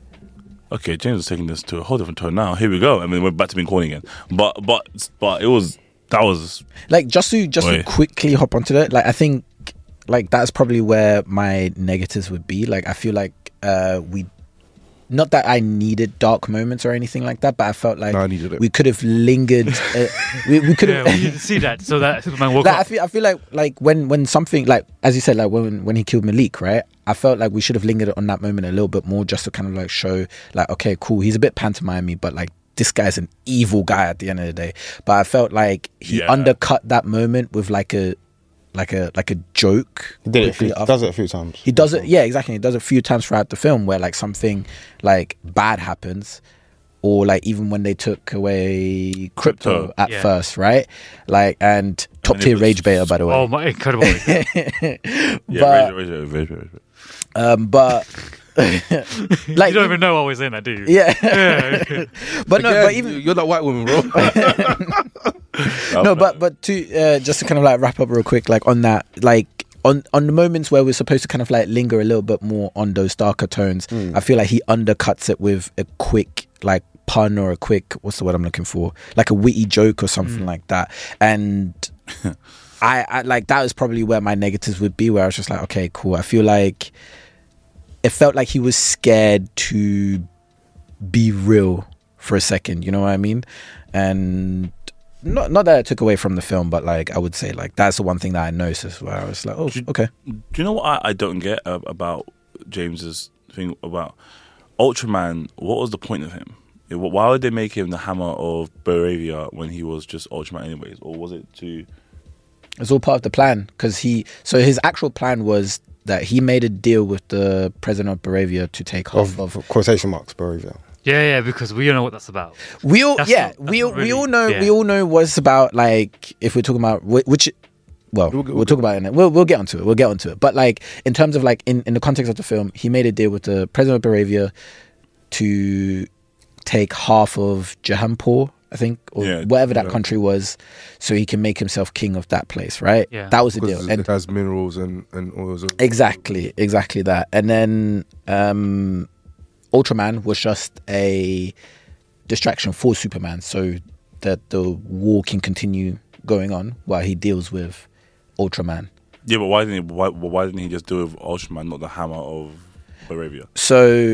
okay, James is taking this to a whole different tone now. Here we go. I mean, we're back to being corny again. But but but it was that was like just to just Oi. to quickly hop onto that. Like I think like that's probably where my negatives would be. Like I feel like uh we. Not that I needed dark moments or anything like that, but I felt like No, I needed it. we could have lingered. Uh, we, we could Yeah, have. we didn't see that, so that Superman woke Like, I up. feel, I feel like, like when, when something like, as you said, like when, when he killed Malik, right? I felt like we should have lingered on that moment a little bit more, just to kind of like show, like, okay, cool, he's a bit pantomimey, but like this guy's an evil guy at the end of the day. But I felt like he Yeah. undercut that moment with like a, like a, like a joke. he did it a quickly few, after. does it a few times. He does it, yeah, exactly. He does it a few times throughout the film where like something like bad happens, or like even when they took away crypto, Crypto. at Yeah. first, right? Like, and top And it tier was- rage beta, by the way. Oh my, incredible! yeah, but rage, rage, rage, rage, rage. um, but like you don't even know what was in that, do you? yeah. Yeah. but no, Again, but even you're that white woman, bro. no, but but to uh, just to kind of like wrap up real quick, like on that, like on on the moments where we're supposed to kind of like linger a little bit more on those darker tones, I feel like he undercuts it with a quick like pun or a quick what's the word I'm looking for, like a witty joke or something like that, and. I, I like that was probably where my negatives would be, where I was just like, okay, cool. I feel like it felt like he was scared to be real for a second, you know what I mean? And not not that it took away from the film, but like I would say like that's the one thing that I noticed where I was like, oh, okay. Do you know what I, I don't get uh, about James's thing about Ultraman? What was the point of him? It- Why would they make him the Hammer of Baravia when he was just Ultraman anyways? Or was it to... It's all part of the plan, because he so his actual plan was that he made a deal with the president of Baravia to take half Of, of quotation marks, Barovia. yeah, yeah, because we don't know what that's about. We all, That's yeah, not- that's we all, not we really- all know, yeah. we all know what's about. Like, if we're talking about whi- which, well, We'll we'll, get- we'll talk about it. In it. We'll we'll get onto it. We'll get onto it. But like, in terms of like in, in the context of the film, he made a deal with the president of Baravia to take half of Jahanpur I think, or Yeah, whatever that yeah. country was, so he can make himself king of that place, right? Yeah. That was the Because deal. it And has minerals and and oils. exactly, exactly that. And then um, Ultraman was just a distraction for Superman, so that the war can continue going on while he deals with Ultraman. Yeah, but why didn't he, why why didn't he just do it with Ultraman, not the hammer of Baravia? So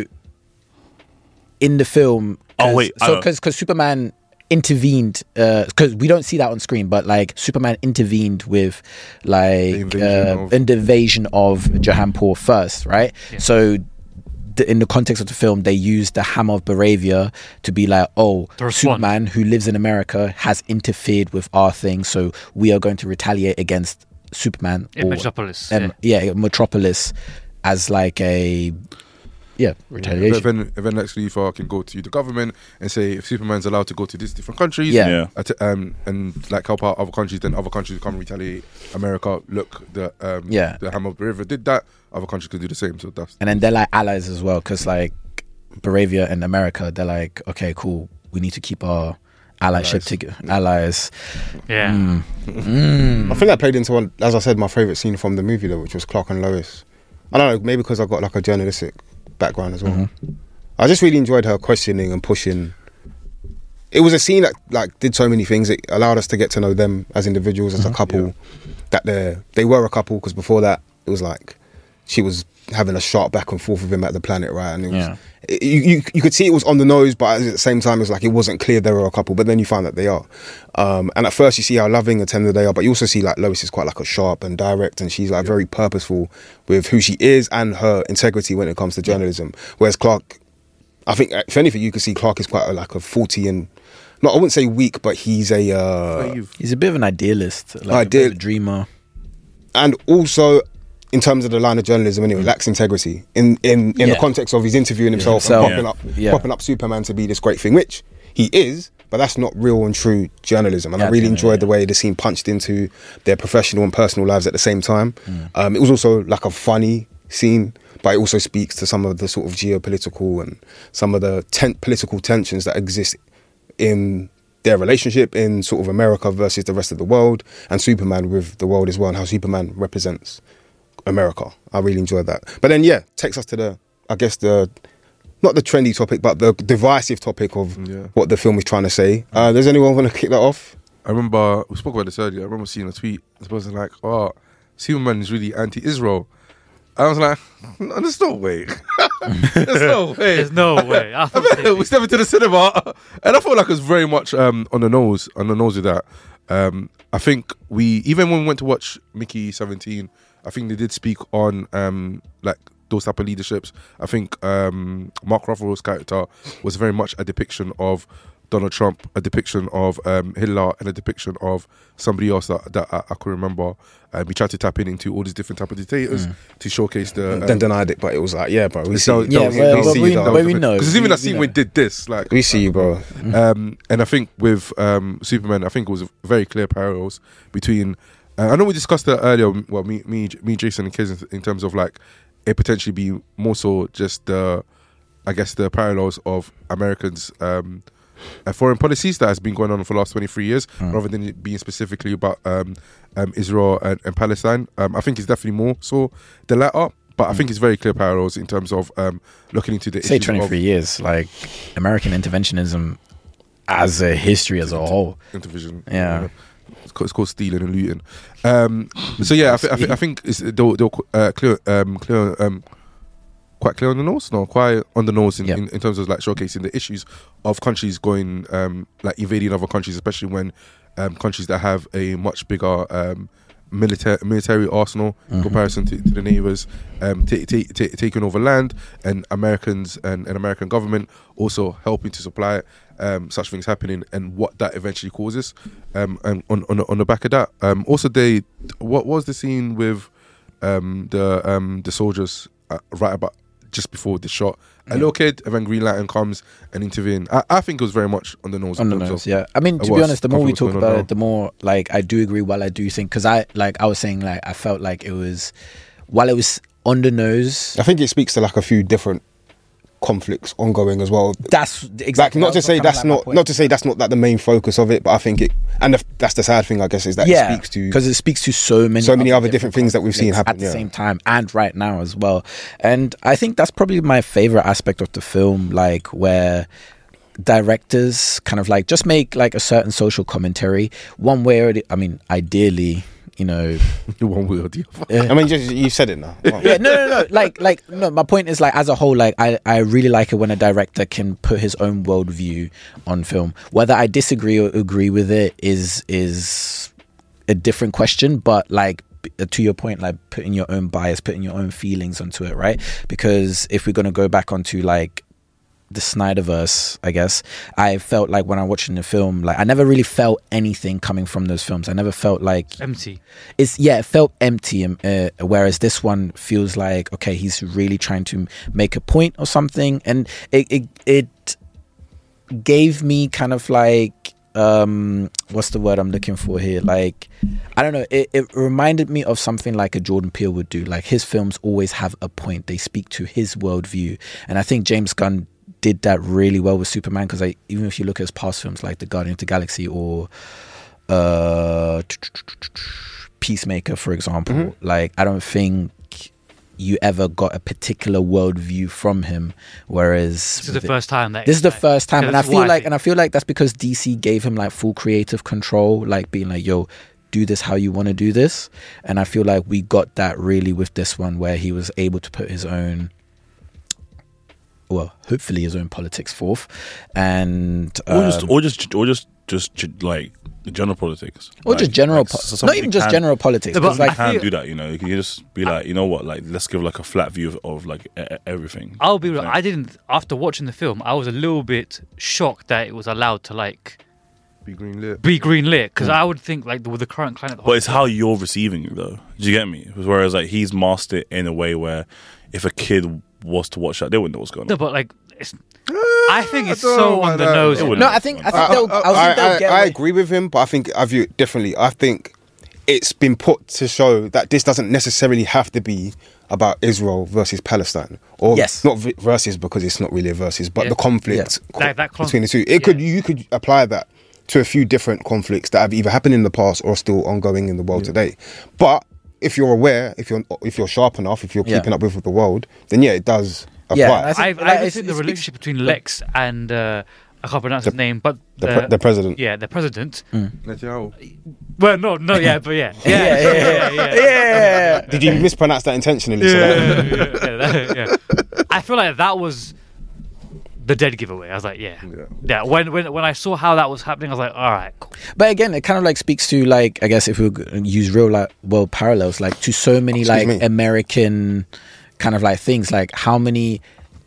in the film, Oh, wait, I so don't- because because Superman intervened, because we don't see that on screen, but like Superman intervened with like invasion uh, of- in the invasion of Jahanpur first, right? Yeah. So the, in the context of the film, they used the hammer of Baravia to be like, oh, To respond. Superman, who lives in America, has interfered with our thing, so we are going to retaliate against Superman. In or- Metropolis. um, yeah, Metropolis as like a yeah retaliation. But then, then Lex Luthor can go to the government and say if Superman's allowed to go to these different countries, Yeah. Yeah. at- um, and like help out other countries, then other countries come retaliate. America, look, the um, Yeah. the Hammer of the River did that. Other countries can do the same. So that's And then they're like allies as well, because like Baravia and America, they're like, okay, cool, we need to keep our allyship Allies. together. Allies. Yeah. Mm. Mm. I think that played into one, as I said, my favourite scene from the movie though, which was Clark and Lois. I don't know, maybe because I've got like a journalistic background as well. Mm-hmm. I just really enjoyed her questioning and pushing. It was a scene that like did so many things. It allowed us to get to know them as individuals, as a couple. Yeah. That they they were a couple, because before that it was like she was having a sharp back and forth with him at the planet, right? And it was, Yeah. it, you, you you could see it was on the nose, but at the same time, it's like it wasn't clear they were a couple. But then you find that they are. Um, and at first, you see how loving and tender they are, but you also see like Lois is quite like a sharp and direct, and she's like very purposeful with who she is and her integrity when it comes to journalism. Whereas Clark, I think if anything, you could see Clark is quite a, like a faulty and not, I wouldn't say weak, but he's a uh, He's a bit of an idealist, like a Ideal- bit of a dreamer. and also. In terms of the line of journalism, anyway, lacks integrity in in, in Yeah. the context of he's interviewing himself Himself. and Yeah. popping up Yeah. popping up Superman to be this great thing, which he is, but that's not real and true journalism. And Yeah, I really yeah, enjoyed the yeah. way the scene punched into their professional and personal lives at the same time. Mm. Um, it was also like a funny scene, but it also speaks to some of the sort of geopolitical and some of the ten- political tensions that exist in their relationship in sort of America versus the rest of the world, and Superman with the world as well, and how Superman represents America. I really enjoyed that. But then, yeah, takes us to the, I guess the, not the trendy topic, but the divisive topic of Yeah. what the film is trying to say. Uh, does anyone want to kick that off? I remember we spoke about this earlier. I remember seeing a tweet. This person like, "Oh, Superman is really anti-Israel." I was like, "No, there's no way. there's no way." There's no way. I thought we stepped into the cinema, and I felt like it was very much um, on the nose, on the nose with that. Um, I think we, even when we went to watch Mickey seventeen, I think they did speak on um, like those type of leaderships. I think um, Mark Ruffalo's character was very much a depiction of Donald Trump, a depiction of um, Hitler, and a depiction of somebody else that, that I, I could remember. Um, we tried to tap in into all these different type of dictators to showcase the. Um, then denied it, but it was like, yeah, bro, we it's see, no- you. no, Yeah, it's- well, no, well, see we- you, well, though. we know. Because even We- that we scene know. when did this, like we see you, bro. um, and I think with um, Superman, I think it was very clear parallels between. Uh, I know we discussed that earlier. Well, me, me, me, Jason, and kids in, in terms of like it potentially be more so just the, I guess the parallels of Americans' um, uh, foreign policies that has been going on for the last twenty-three years, rather than it being specifically about um, um, Israel and, and Palestine. Um, I think it's definitely more so the latter. But I think it's very clear parallels in terms of um, looking into the Say issues of twenty-three years, like American interventionism as a history as a whole. intervision. Yeah. It's called, it's called stealing and looting. Um, so yeah, I, th- I, th- I think it's they'll, they'll uh, clear, um, clear, um, quite clear on the nose. No, quite on the nose in, Yeah. in, in terms of like showcasing the issues of countries going um, like invading other countries, especially when um, countries that have a much bigger um, military military arsenal in comparison to, to the neighbors, um, ta- ta- ta- taking over land, and Americans and an American government also helping to supply um, such things happening, and what that eventually causes. Um, and on on the, on the back of that, um, also they, what was the scene with um, the um, the soldiers uh, right about just before the shot? A little kid, and then Green Lantern comes and intervene. I, I think it was very much on the nose. On the in terms nose, of- yeah. I mean, it to be was. honest, the more Something we was talk going on about now. it, the more like I do agree. While I do think, because I like I was saying, like I felt like it was, while it was on the nose. I think it speaks to like a few different conflicts ongoing as well. That's exactly Like, not to say kinda that's like my not point. not to say that's not like the main focus of it, but I think it, and the, that's the sad thing, I guess, is that yeah, it speaks to because it speaks to so many so many other different things that we've seen conflicts happen, at the yeah. same time and right now as well. And I think that's probably my favorite aspect of the film, like where directors kind of like just make like a certain social commentary one way or the, I mean, ideally, you know, One way or the other. I mean, just, you said it now. Well, yeah, no, no, no. Like, like, no. My point is, like, as a whole, like, I, I really like it when a director can put his own worldview on film. Whether I disagree or agree with it is is a different question. But like, to your point, like putting your own bias, putting your own feelings onto it, right? Because if we're gonna go back onto like the Snyderverse, I guess, I felt like when I watched the film, like I never really felt anything coming from those films. I never felt like Empty. it's yeah, it felt empty. Um, uh, whereas this one feels like, okay, he's really trying to make a point or something, and it it, it gave me kind of like um what's the word I'm looking for here? Like, I don't know. It, it reminded me of something like a Jordan Peele would do. Like his films always have a point. They speak to his worldview, and I think James Gunn did that really well with Superman, because I even if you look at his past films like The Guardian of the Galaxy or uh Peacemaker, for example, Mm-hmm. like I don't think you ever got a particular worldview from him, whereas This is the first time that this is the like, first time, yeah, and I that's feel why like think- and I feel like that's because D C gave him like full creative control, like being like, yo, do this how you want to do this. And I feel like we got that really with this one, where he was able to put his own, well, hopefully his own politics forth, and or um, just or just or just just j- like general politics, or Like- just general, like, po- so not somebody even just can- general politics. No, but 'cause, Like, like, you can feel- do that, you know. You can just be like, you know what, like let's give like a flat view of, of like e- e- everything. I'll be real. Like- I didn't. After watching the film, I was a little bit shocked that it was allowed to like Be green lit. be green lit, because I would think like with the current climate. But it's how you're receiving it, though. Do you get me? Whereas like he's mastered it in a way where if a kid was to watch that, they wouldn't know what's going on. No, but like it's. I think it's I don't so know on about the that. nose. It you wouldn't know? no, I think I think I, they'll, I, I, think they'll I, get I away- agree with him, but I think I view it differently. I think it's been put to show that this doesn't necessarily have to be about Israel versus Palestine, or Yes. not v- versus, because it's not really a versus, but Yeah. the conflict Yeah. That- that con- between the two. It could yeah. you could apply that to a few different conflicts that have either happened in the past or still ongoing in the world today. But if you're aware, if you're if you're sharp enough, if you're Yeah. keeping up with the world, then yeah, it does apply. Yeah, and I think- I've, like, I it's- think it the speaks- relationship between Lex and uh, I can't pronounce his name, but the, pre- the president. yeah, the president. Netanyahu. Well, no, no, yeah, but yeah, yeah, yeah, yeah, yeah, yeah. yeah. Did you mispronounce that intentionally? So that- yeah, yeah, that- yeah. I feel like that was the dead giveaway. I was like, yeah, Yeah. yeah. When when when I saw how that was happening, I was like, all right, cool. But again, it kind of like speaks to like, I guess if we use real like world parallels, like to so many Excuse like me. American kind of like things, like how many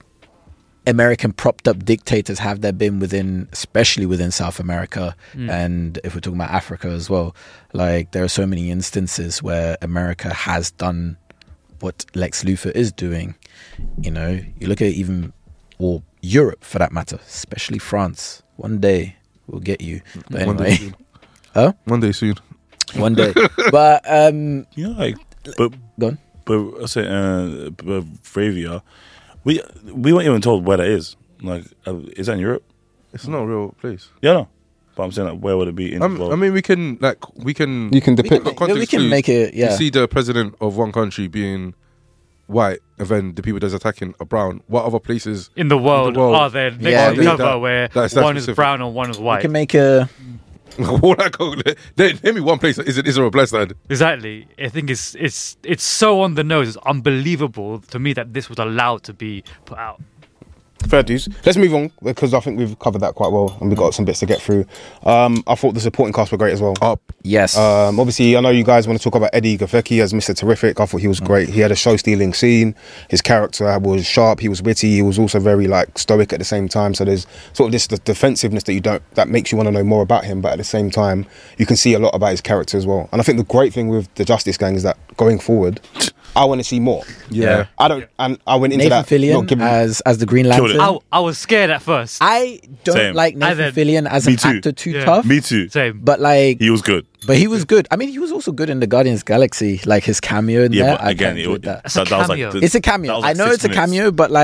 American propped up dictators have there been within, especially within South America, and if we're talking about Africa as well, like there are so many instances where America has done what Lex Luthor is doing. You know, you look at even, or Europe for that matter, especially France. One day we'll get you. But One day anyway, soon. huh? One day soon. One day. But um, You know, like, but go on. but I say, uh, but Bravia, we we weren't even told where that is. Like, uh, is that in Europe? It's not a real place. Yeah, no. But I'm saying, like, where would it be in Um, the world? I mean, we can like we can. You can We depict. can, got context we can clues. make it. Yeah. You see the president of one country being white, and then the people that's attacking are brown. What other places? In the world, world. are there next Yeah, to we- each other that- where that's- that's one is specific. brown and one is we white? can make a. All I go, name name me one place that isn't Israel blessed land. Exactly. I think it's it's it's so on the nose. It's unbelievable to me that this was allowed to be put out. Fair dues. Let's move on, because I think we've covered that quite well and we've got some bits to get through. Um, I thought the supporting cast were great as well. Up. Yes. Um, obviously, I know you guys want to talk about Eddie Gaffecki as Mister Terrific. I thought he was great. He had a show-stealing scene. His character was sharp. He was witty. He was also very like stoic at the same time. So there's sort of this the defensiveness that you don't that makes you want to know more about him. But at the same time, you can see a lot about his character as well. And I think the great thing with the Justice Gang is that going forward, I want to see more. Yeah. I don't, and I went into Nathan that Fillion not giving. as as the Green Killed it. Lantern. I, I was scared at first. I don't Same. like I Nathan then- Fillion as Me an too. actor too Yeah. tough. Me too. Same. But like, He was good. but he was good. I mean, he was also good in the Guardians Galaxy, like his cameo in Yeah, there. but I again, quite it, enjoyed that, that. It's a that was like cameo. the- It's a cameo. that was I like know six it's a minutes. cameo, but like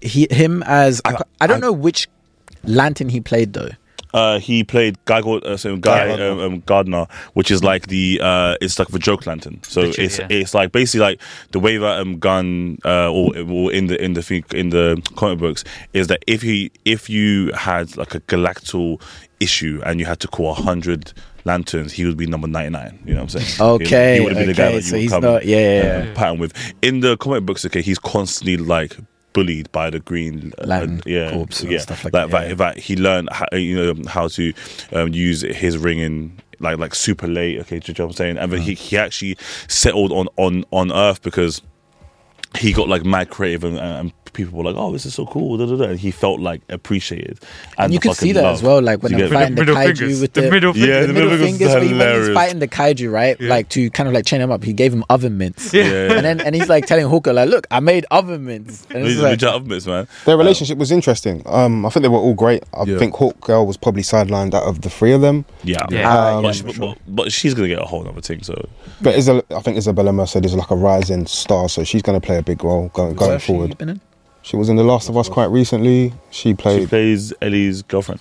he him as I, I don't I- know which lantern he played though. Uh, he played Guy, Gord- uh, so Guy Gardner. um, um, Gardner, which is like the uh, it's like the joke lantern. So The joke, it's yeah. it's like basically like the way that um Gun uh, or, or in the in the thing- in the comic books is that if he if you had like a galactal issue and you had to call a hundred lanterns, he would be number ninety-nine. You know what I'm saying? Okay, he, he would have been the guy okay, that you so would he's come not- yeah, yeah, uh, yeah. pattern with. In the comic books, okay, he's constantly like bullied by the Green uh, Lantern yeah, Corps and yeah, stuff like that. that, yeah. that he learned how, you know how to um, use his ring in like like super late. Okay, do you know what I'm saying? And then he, he actually settled on on on Earth because he got like mad creative and, and people were like, oh, this is so cool. Da, da, da. And he felt like appreciated. And, And you the could see fucking that love. as well, like when You they're get me? fighting the middle kaiju fingers. with the, the, middle Yeah, fingers. the the middle middle fingers, fingers when, he, when he's hilarious. fighting the kaiju, right? Like to kind of like chain him up. He gave him oven mints. Yeah. Yeah. And then and he's like telling Hooker, like, look, I made oven mints. And it's These like, are like, man. Their relationship was interesting. Um, I think they were all great. I Yeah. think Hawk Girl was probably sidelined out of the three of them. Yeah, Yeah. Um, but, she- but, but she's gonna get a whole other thing. So But Isabel, I think Isabella Merced is like a rising star, so she's going to play a big role going, Where going has she forward. been in? She was in The Last of Us quite recently. She she played. plays Ellie's girlfriend.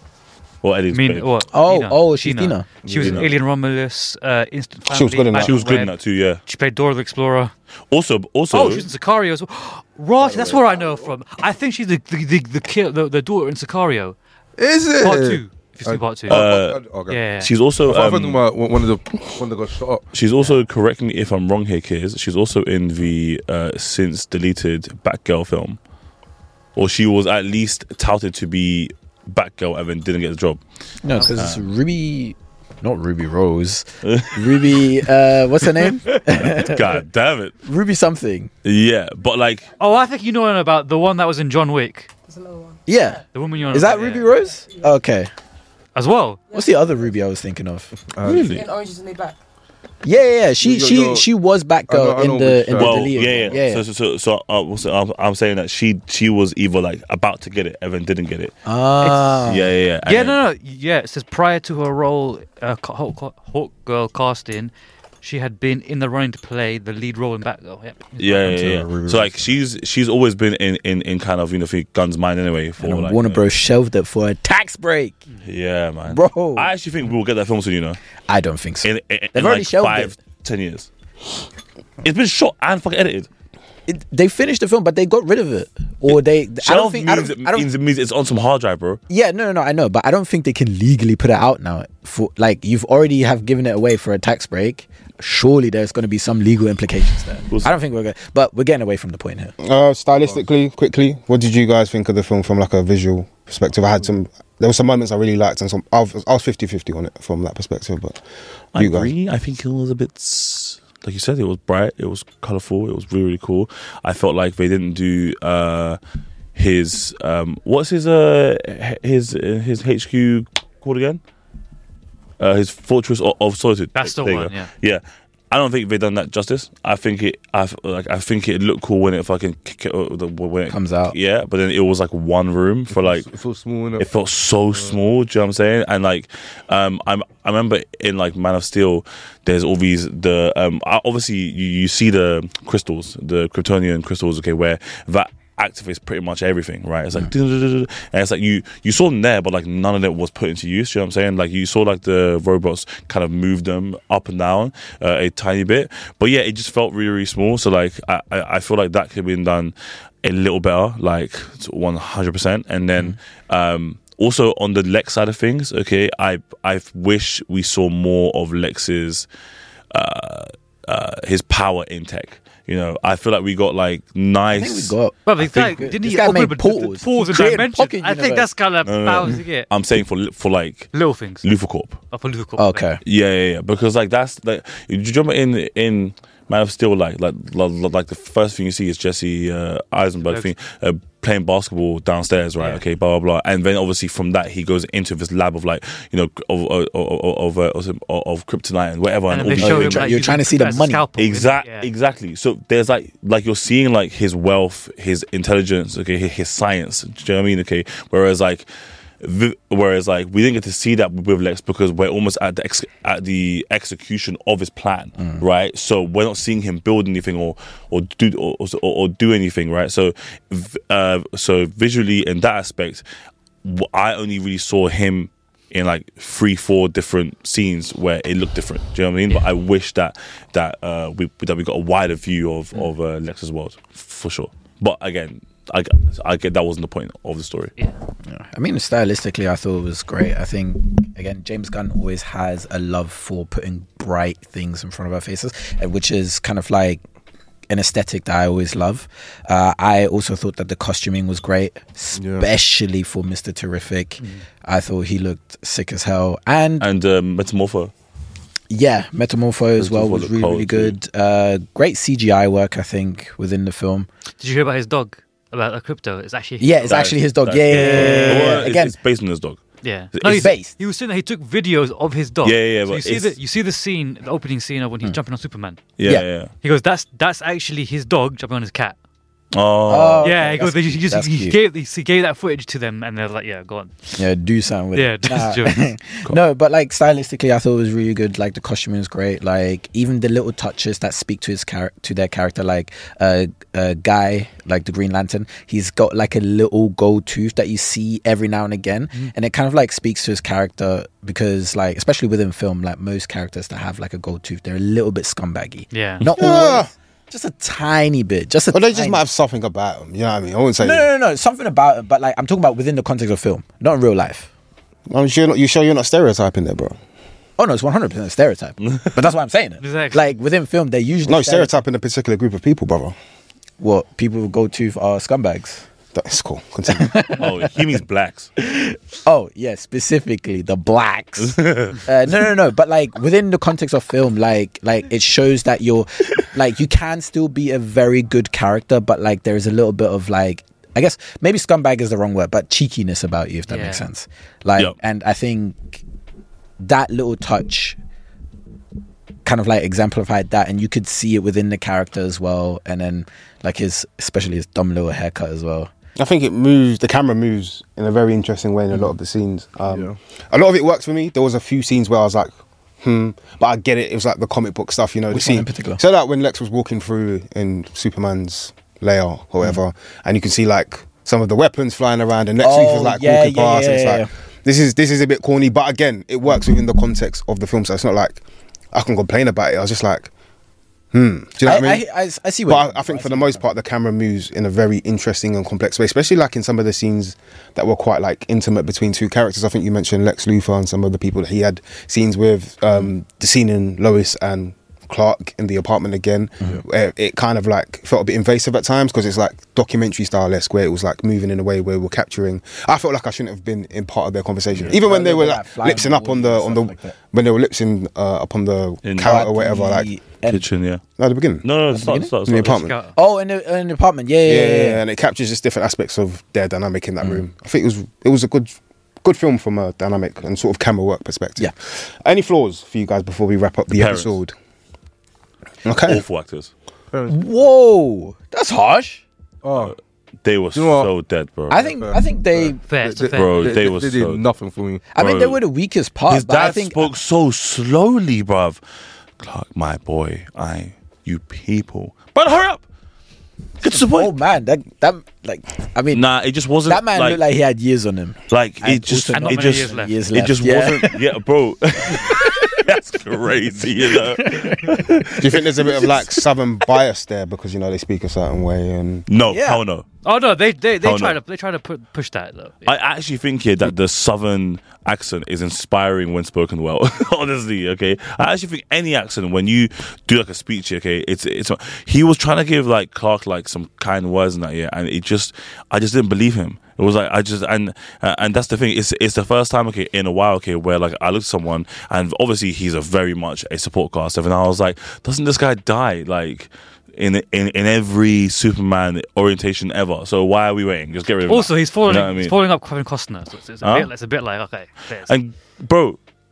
Or Eddie's I mean, babe. what? Oh, Dina. oh, she's Dina. She was in Dina. Alien Romulus, uh, Instant Family. She was good in that. Battle She was good in Web. that too. Yeah. She played Dora the Explorer. Also, also, Oh, she's in Sicario as well. Right, that's where I know her from. I think she's the the the, the, kill, the, the daughter in Sicario. Is it Part two. If you see Uh, part two. Uh, okay. yeah. she's also. I thought I was Um, talking about one of the one that got shot up. she's also, correct me if I'm wrong here, kids. She's also in the uh, since deleted Batgirl film, or she was at least touted to be Batgirl and then didn't get the job. No, because it's Ruby, not Ruby Rose. Ruby, uh, what's her name? God damn it! Ruby something. Yeah, but like, Oh, I think you know about the one that was in John Wick. There's another one. Yeah. The woman you know Is that about, Ruby yeah. Rose? Okay. As well. What's the other Ruby I was thinking of? really? In Orange is the New Black. Yeah, yeah, yeah. She You're- she you're- she was I Batgirl know- I in know the which, in uh, the Well, deleted yeah, one. yeah. yeah. So, so, so, so, uh, so I'm, I'm saying that she she was either like about to get it and then didn't get it. Ah. Yeah, yeah, yeah. And Yeah, then- no, no. Yeah, it says prior to her role, uh, Ca- Hawk, Hawk Girl casting, she had been in the running to play the lead role in Batgirl. Yep. Yeah, yeah, Until yeah. Ruby So like Rose. she's she's always been in, in, in kind of you know for Gun's mind anyway. For And then like, Warner uh, Bros. Shelved it for a tax break. Yeah, man. Bro. I actually think we will get that film soon. You know, I don't think so. in, in, in They've already like shelved five, it. ten years. It's been shot and fucking edited. It, they finished the film, but they got rid of it, or they. I don't Shelf think. I means, don't, it I don't, means it means it's on some hard drive, bro. yeah, no, no, no. I know, but I don't think they can legally put it out now. For like, you've already have given it away for a tax break. Surely there's going to be some legal implications there. Was- I don't think we're going, but we're getting away from the point here. Uh, stylistically, quickly, what did you guys think of the film from like a visual perspective? I had some. There were some moments I really liked, and some. I was, I was fifty-fifty on it from that perspective. But I you guys, agree. I think it was a bit, s- like you said, it was bright, it was colourful, it was really, really cool. I felt like they didn't do uh, his um, what's his uh, h- his uh, his H Q called again? Uh, his Fortress of, of Solitude. That's the There you one, go. yeah. Yeah. I don't think they've done that justice. I think it, I f- like, I think it looked cool when it fucking kick it, uh, the- when it Comes out. Yeah, but then it was like one room for like it feels small enough. it felt so small. Do you know what I'm saying? And like, um, I'm I remember in like Man of Steel, there's all these the um, I- obviously you, you see the crystals, the Kryptonian crystals, okay, where that activates pretty much everything, right? It's like, and it's like you you saw them there, but like none of it was put into use. You know what I'm saying? Like you saw like the robots kind of move them up and down uh, a tiny bit, but yeah, it just felt really really small. So like I I I feel like that could have been done a little better, like one hundred percent, and then. um Also on the Lex side of things, okay, I I wish we saw more of Lex's uh, uh, his power in tech. You know, I feel like we got like I think nice. we got. But the guy, think didn't this he guy open made up portals. the pools He and created dimensions? pocket I think universe. that's kind of No, no, no. powers you get. I'm saying for for like Little things. Luthor Corp. Oh, for Luthor Corp. Okay. Yeah, yeah, yeah. Because like that's like you remember in in Man of Steel, like like like, like the first thing you see is Jesse uh, Eisenberg Yes. thing, uh, playing basketball downstairs, right? Yeah. Okay, blah blah blah, and then obviously from that he goes into this lab of like you know of of of, of, of, of kryptonite and whatever, And and, then they all show these- him try- like, you're using trying to see the as a money. scalpel, isn't it? Exact, Yeah. exactly. So there's like, like you're seeing like his wealth, his intelligence, okay, his, his science. Do you know what I mean? Okay, whereas like, vi- whereas like we didn't get to see that with Lex because we're almost at the ex- at the execution of his plan, right? So we're not seeing him build anything or or do or, or, or do anything, right? So v- uh, so visually in that aspect, w- I only really saw him in like three, four different scenes where it looked different. Do you know what I mean? Yeah. But I wish that that uh, we that we got a wider view of of uh, Lex's world for sure. But again, I, I get that wasn't the point of the story. Yeah. Yeah. I mean, stylistically, I thought it was great. I think, again, James Gunn always has a love for putting bright things in front of our faces, uh, which is kind of like an aesthetic that I always love. Uh, I also thought that the costuming was great, especially yeah. for Mister Terrific. Mm. I thought he looked sick as hell. And and um, Metamorpho. Yeah, Metamorpho as well was really, really good. Uh, great C G I work, I think, within the film. Did you hear about his dog? About a crypto? It's actually yeah, it's that, actually his dog. That, yeah, yeah, yeah, yeah, yeah. Well, Again, it's, it's based on his dog. Yeah, it's no, he's based. He was saying that he took videos of his dog. Yeah, yeah. yeah so but you see the you see the scene, the opening scene of when he's hmm. jumping on Superman. Yeah, yeah, yeah. He goes, "That's that's actually his dog jumping on his cat." Oh, oh yeah. okay. He goes, that's, he just he gave he gave that footage to them, and they're like, "Yeah, go on." Yeah, do something with yeah, it. Yeah, cool. No, but like stylistically, I thought it was really good. Like the costuming was great. Like even the little touches that speak to his character, to their character. Like a uh, uh, guy, like the Green Lantern, he's got like a little gold tooth that you see every now and again, mm. and it kind of like speaks to his character because, like, especially within film, like most characters that have like a gold tooth, they're a little bit scumbaggy. Yeah, not yeah. always. Just a tiny bit. Just a Well, they tiny just might have something about them. You know what I mean? I wouldn't say. No, no, no, no. Something about it, but like I'm talking about within the context of film, not in real life. I'm sure. You're not, you sure you're not stereotyping there, bro? Oh no, it's one hundred percent a stereotype. But that's why I'm saying it. Exactly. Like within film, they usually no stereotyping a particular group of people, brother. What people go to are scumbags. That's cool. Continue. oh, he means blacks. Oh yeah, specifically the blacks. uh, no, no, no. But like within the context of film, like like it shows that you're like you can still be a very good character, but like there is a little bit of like I guess maybe scumbag is the wrong word, but cheekiness about you, if that yeah. makes sense. Like, yep. and I think that little touch kind of like exemplified that, and you could see it within the character as well, and then like his especially his dumb little haircut as well. I think it moves. The camera moves in a very interesting way in a lot of the scenes. Um, Yeah. A lot of it works for me. There was a few scenes where I was like, hmm, but I get it. It was like the comic book stuff, you know. Which the scene one in particular? So that when Lex was walking through in Superman's lair or whatever, mm. and you can see like some of the weapons flying around, and Lex Oh, Luthor's like yeah, walking yeah, past, yeah, and it's yeah, like yeah. this is this is a bit corny, but again, it works within the context of the film. So it's not like I can complain about it. I was just like, hmm. Do you know I, what I mean? I, I, I see. But I, I think for the most part, the camera moves in a very interesting and complex way, especially like in some of the scenes that were quite like intimate between two characters. I think you mentioned Lex Luthor and some of the people that he had scenes with. Um, the scene in Lois and Clark in the apartment again, mm-hmm. where it kind of like felt a bit invasive at times because it's like documentary style-esque, where it was like moving in a way where we're capturing. I felt like I shouldn't have been in part of their conversation, yeah. even when they were like lipsing up on the on the like when they were lipsing uh, up on the in counter or whatever, like kitchen, yeah. No, at the beginning. No, no, it's not, it's not, it's in the not. apartment. Oh, in the, in the apartment, yeah, yeah, Yeah, yeah, yeah, yeah. and it captures just different aspects of their dynamic in that Mm. room. I think it was it was a good good film from a dynamic and sort of camera work perspective. Yeah. Any flaws for you guys before we wrap up the, The parents. episode? Okay. Awful actors. Whoa, that's harsh. Oh, They were You know what? so dead, bro. I think I think they. Fair, it's a they, fair. Bro, they, they they, were they did so- nothing for me. I mean, Bro. they were the weakest part. His but I dad think spoke so slowly, bruv. Clark, my boy, I, you people. But hurry up! Get to the Oh point. man, that that like I mean, Nah, it just wasn't. that man like, looked like he had years on him. like And it just, also not it many just, years left. Years it left, just yeah. wasn't. Yeah, bro. That's crazy, you know. Do you think there's a bit of like southern bias there because you know they speak a certain way and No, Yeah. hell no. Oh no, they they they Oh, try no. to they try to put, push that though. Yeah. I actually think here that the southern accent is inspiring when spoken well. Honestly, okay. I actually think any accent when you do like a speech, okay, it's it's. He was trying to give like Clark like some kind words in that, yeah, and it just, I just didn't believe him. It was like I just and uh, and that's the thing. It's it's the first time, okay, in a while, okay, where like I looked at someone and obviously he's a very much a support cast, and I was like, doesn't this guy die like? In, in in every Superman orientation ever. So why are we waiting? Just get rid of him. Also, he's following You know what I he's mean? following up Kevin Costner. So it's, it's, a Huh? bit, it's a bit like okay. there's- And bro,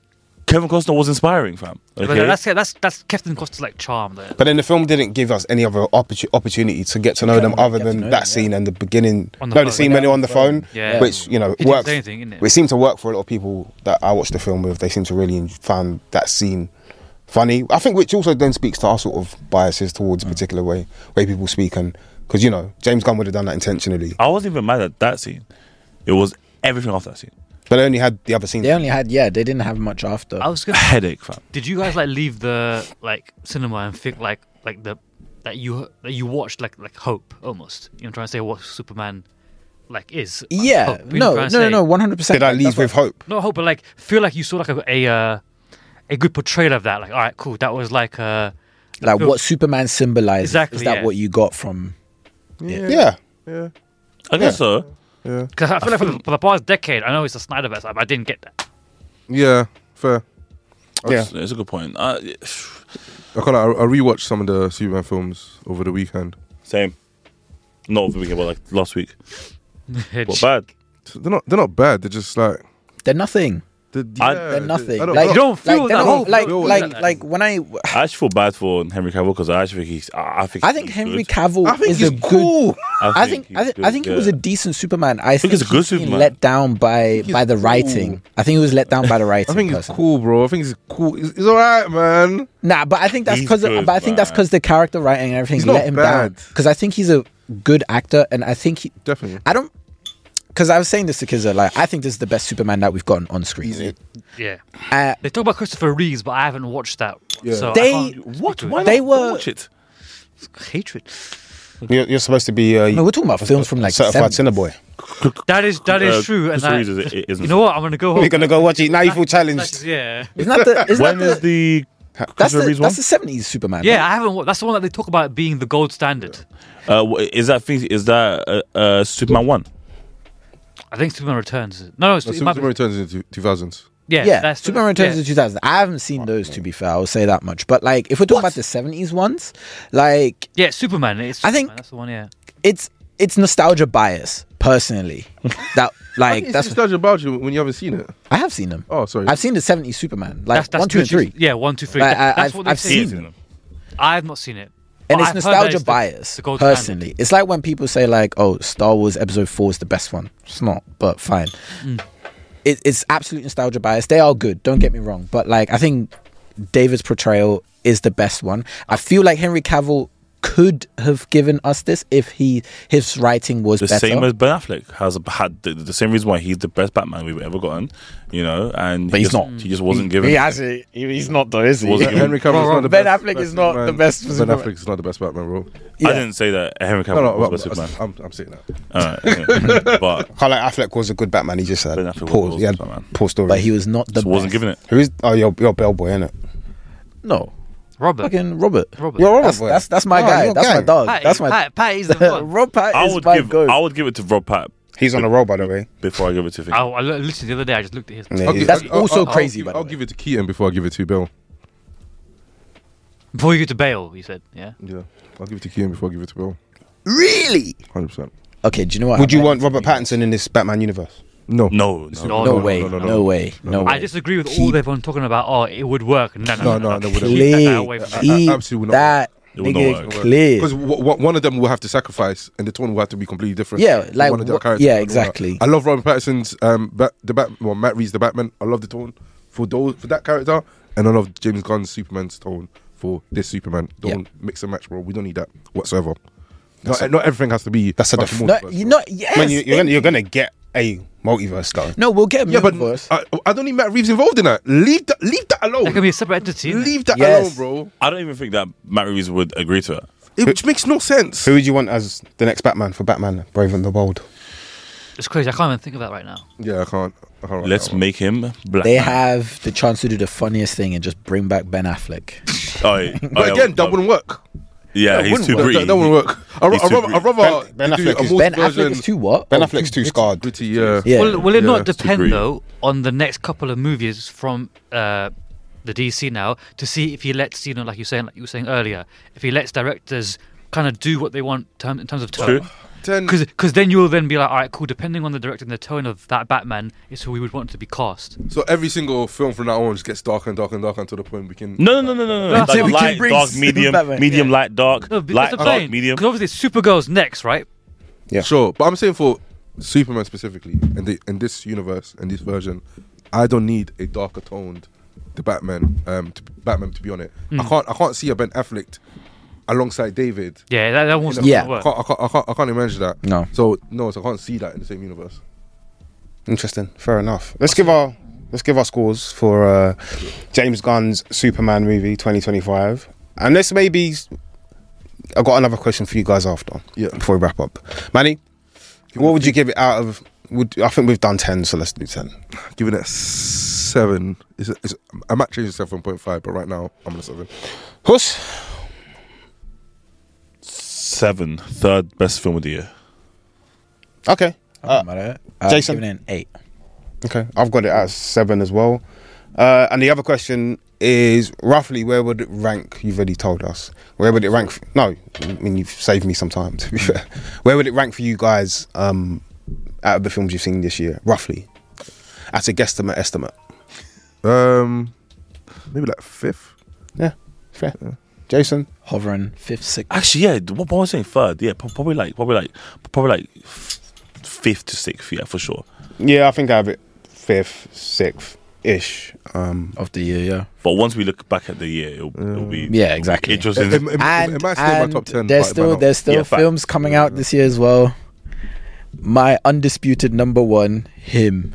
Kevin Costner was inspiring, fam. But Okay? that's that's that's Kevin Costner's like charm there. But then the film didn't give us any other opportu- opportunity to get to know them Get other to than know that them, scene and the beginning. On the no, phone. the scene when they're on the phone, Yeah. which you know He didn't works. say anything, innit? It seemed to work for a lot of people that I watched the film with. They seem to really find that scene funny. I think which also then speaks to our sort of biases towards a particular way way people speak, and because you know James Gunn would have done that intentionally, I wasn't even mad at that scene. It was everything after that scene. but they only had the other scenes. They only had yeah. They didn't have much after. I was gonna. Headache, fam. Did you guys like leave the like cinema and think like like the that you that you watched like like hope almost? You know, trying to say what Superman like is. Like, yeah. hope. You know No. what I'm No. No. trying to No. say? One hundred percent. Did I leave with hope? Not hope, but like feel like you saw like a a, uh, a good portrayal of that. Like, all right, cool. That was like uh Like feel- what Superman symbolizes. Exactly, Is that yeah. what you got from? Yeah. Yeah, Yeah. I guess so. Yeah. Because I feel like for the, for the past decade, I know it's a Snyderverse, but I didn't get that. Yeah. Fair. yeah. It's, it's a good point. Uh, I kind of I, I rewatched some of the Superman films over the weekend. same. Not over the weekend, but like last week. It- What bad? They're not. They're not bad. They're just like. They're nothing. They're, I- yeah, They're nothing. I don't, like, You don't feel like, they're that not- hope. like, You don't like, feel that. like when I, I actually feel bad for Henry Cavill because I actually think he's. I I think. I think he's Henry good. Cavill I think is he's a good. cool. I think he's I think good, I think he was yeah. a decent Superman. I, think, he's a good he's been Superman. let down by he's by the cool. writing. I think he was let down by the writing. I think he's personally. cool, bro. I think he's cool. He's, he's all right, man. Nah, but I think that's He's because. good, But I think that's man. because the character writing and everything He's not let him bad. down. Because I think he's a good actor, and I think he. Definitely. I don't. Because I was saying this to Kizza, like I think this is the best Superman that we've gotten on screen. yeah. Uh, They talk about Christopher Reeves, but I haven't watched that. Yeah. So They- I can't What? speak to Why it. not? They Go were- watch it. Hatred. You're, you're supposed to be. Uh, no, we're talking about films from like certified seventies. Cineboy. That is that is Uh, true. And Christopher I, Reeves is- it isn't. you know what? I'm gonna go home. We're gonna go watch it now. You feel challenged. That's- Yeah. Isn't that the? Isn't When that the, is the that's Christopher the Reeves one? that's the seventies Superman. Yeah, I haven't. wa- That's the one that they talk about being the gold standard. Uh, wh- is that thing? Is that uh, uh, Superman one? I think Superman Returns. No, no, it's, No, it might Superman be, returns in two thousands. yeah, Yeah, that's Superman Returns yeah. in two thousand. I haven't seen those, to be fair. I'll say that much. But like, if we're talking about the seventies ones, like Yeah, Superman. It's I think- Superman, that's the one. Yeah. it's it's nostalgia bias, personally. that like That's that's nostalgia about you when you haven't seen it. I have seen them. Oh, sorry. I've seen the seventies Superman, like That's, that's one, two, and literally- three, Yeah, one, two, three. Like, That- I- that's I've- what they've I've seen. seen them. I have not seen it. and But it's I've heard that nostalgia it's the- bias. the gold personally, standard. it's like when people say like, "Oh, Star Wars Episode Four is the best one." It's not, but fine. Mm. It, it's absolute nostalgia bias. They are good. Don't get me wrong, but like I think David's portrayal is the best one. I feel like Henry Cavill could have given us this if he his writing was The better. same as Ben Affleck has had the, the same reason why he's the best Batman we've ever gotten, you know, and But he he's just, not. He just wasn't given. He hasn't. He's not though, is he? Wasn't given- Henry Cavill is not the Ben best. Affleck best is not Superman. the best Ben Superman. Affleck is not the best Batman, bro. Yeah. I didn't say that Henry Cavill No, no, was the well, best Superman. I'm, I'm saying that. All right, yeah. but Carl Affleck was a good Batman. He just had Ben Affleck poor, was he had Batman. poor story. But he was not the just wasn't best. given it. Who is? Oh, you're, you're Bellboy, innit? No, Robert. fucking Robert. Robert. You're Robert That's, Boy. that's that's my Oh, guy. your That's guy. my dog. Pat, That's my Pat, Pat is the one. Rob Pat I is would my give. goat. I would give it to Rob Pat He's on a roll, by the way. before I give it to. Vicky. I, I literally the other day I just looked at his. Yeah, I'll he- give- That's I'll- also I'll- crazy, I'll, by give, the I'll way. give it to Keaton before I give it to Bill. Before you get to Bale, you said, yeah. Yeah, I'll give it to Keaton before I give it to Bill. Really? Hundred percent. Okay. Do you know what? Would I you might want need to Robert do? Pattinson in this Batman universe? No, no, no, No, No, no, way. no, No, no, no. way. No, way. I disagree with all Keep- everyone talking about. Oh, it would work. No, no, No, no, no, no. no, wouldn't. Keep that Clear. away from me. I- Keep absolutely not. that It will not nigga work. clear. because w- w- one of them will have to sacrifice, and the two will have to be completely different. Yeah, like, one of their wh- characters yeah, will- exactly. I love Robert Pattinson's um, Bat, the Bat, well, Matt Reeves the Batman. I love the tone for those for that character, and I love James Gunn's Superman's tone for this Superman. Don't mix and match, bro. We don't need that whatsoever. Not, a- not everything has to be. That's a fucking def- No, multiverse, you bro. know, yes. Man, you, you're, it- gonna, you're gonna get a multiverse though. no, we'll get a Yeah, but multiverse. I, I don't need Matt Reeves involved in that. Leave that. Leave that alone. That can be a separate entity. isn't it? Leave that Yes. alone, bro. I don't even think that Matt Reeves would agree to it. It makes no sense. Who would you want as the next Batman for Batman, Brave and the Bold? It's crazy. I can't even think of that right now. Yeah, I can't. I can't write Let's that one. make him black. They man. have the chance to do the funniest thing and just bring back Ben Affleck. Oh, yeah. Oh, But yeah, again, that no. wouldn't work. Yeah, That he's wouldn't too work. gritty. That, that wouldn't work. I, He's I, too rather, I gritty. rather Ben- Ben do Affleck a is- multi Ben Affleck version- is too what? Ben Oh, Affleck's too gritty. scarred. Gritty, yeah. Yeah. Will, will it Yeah, not it's too depend gritty. though on the next couple of movies from uh, the D C now to see if he lets you know, like you saying, like you were saying earlier, if he lets directors kind of do what they want term, in terms of tone. True. Ten. Because then you'll then be like, all right, cool. Depending on the director and the tone of that Batman, is who we would want to be cast. So every single film from now on just gets darker and darker and darker until the point we can. No, no, no, no, no, no. That's Like it, we can light, bring dark, medium, Batman. medium, Yeah. light, dark, No, because light, the dark, plane. medium. Because obviously Supergirl's next, right? Yeah. Sure, but I'm saying for Superman specifically, in the in this universe and this version, I don't need a darker toned the Batman, um, to, Batman to be on it. Mm. I can't, I can't see a Ben Affleck alongside David. Yeah, that, that won't You know, Yeah. I work. can't, I can't, I can't, I can't imagine that. No. So no, so I can't see that in the same universe. Interesting. Fair enough. Let's give our let's give our scores for uh, James Gunn's Superman movie twenty twenty-five, and this maybe I've got another question for you guys after. Yeah. Before we wrap up, Manny, what would you give it out of? Would I think we've done ten, so let's do ten. Giving it a seven. It's, a, it's a, I might change it to seven point five, but right now I'm on a seven. Huss. Seven, third best film of the year. Okay. Uh, uh, Jason? giving it an eight. Okay. I've got it at seven as well. Uh, and the other question is roughly where would it rank? You've already told us. Where would it rank? For, no, I mean you've saved me some time. To be fair, where would it rank for you guys? Um, out of the films you've seen this year, roughly, at a guesstimate estimate. Um, maybe like fifth. Yeah, fair. Jason, Hovering fifth, sixth. Actually, yeah. What, what was I saying? Third. Yeah, pro- probably like, probably like, probably like f- fifth to sixth. Yeah, for sure. yeah, I think I have it fifth, sixth ish. Um, Of the year, yeah. But once we look back at the year, it'll, it'll be Yeah, exactly. interesting. It, it, it, And, it might stay in my and top ten. there's but it might still not. there's still Yeah, fact. films coming out this year as well. My undisputed number one, Him.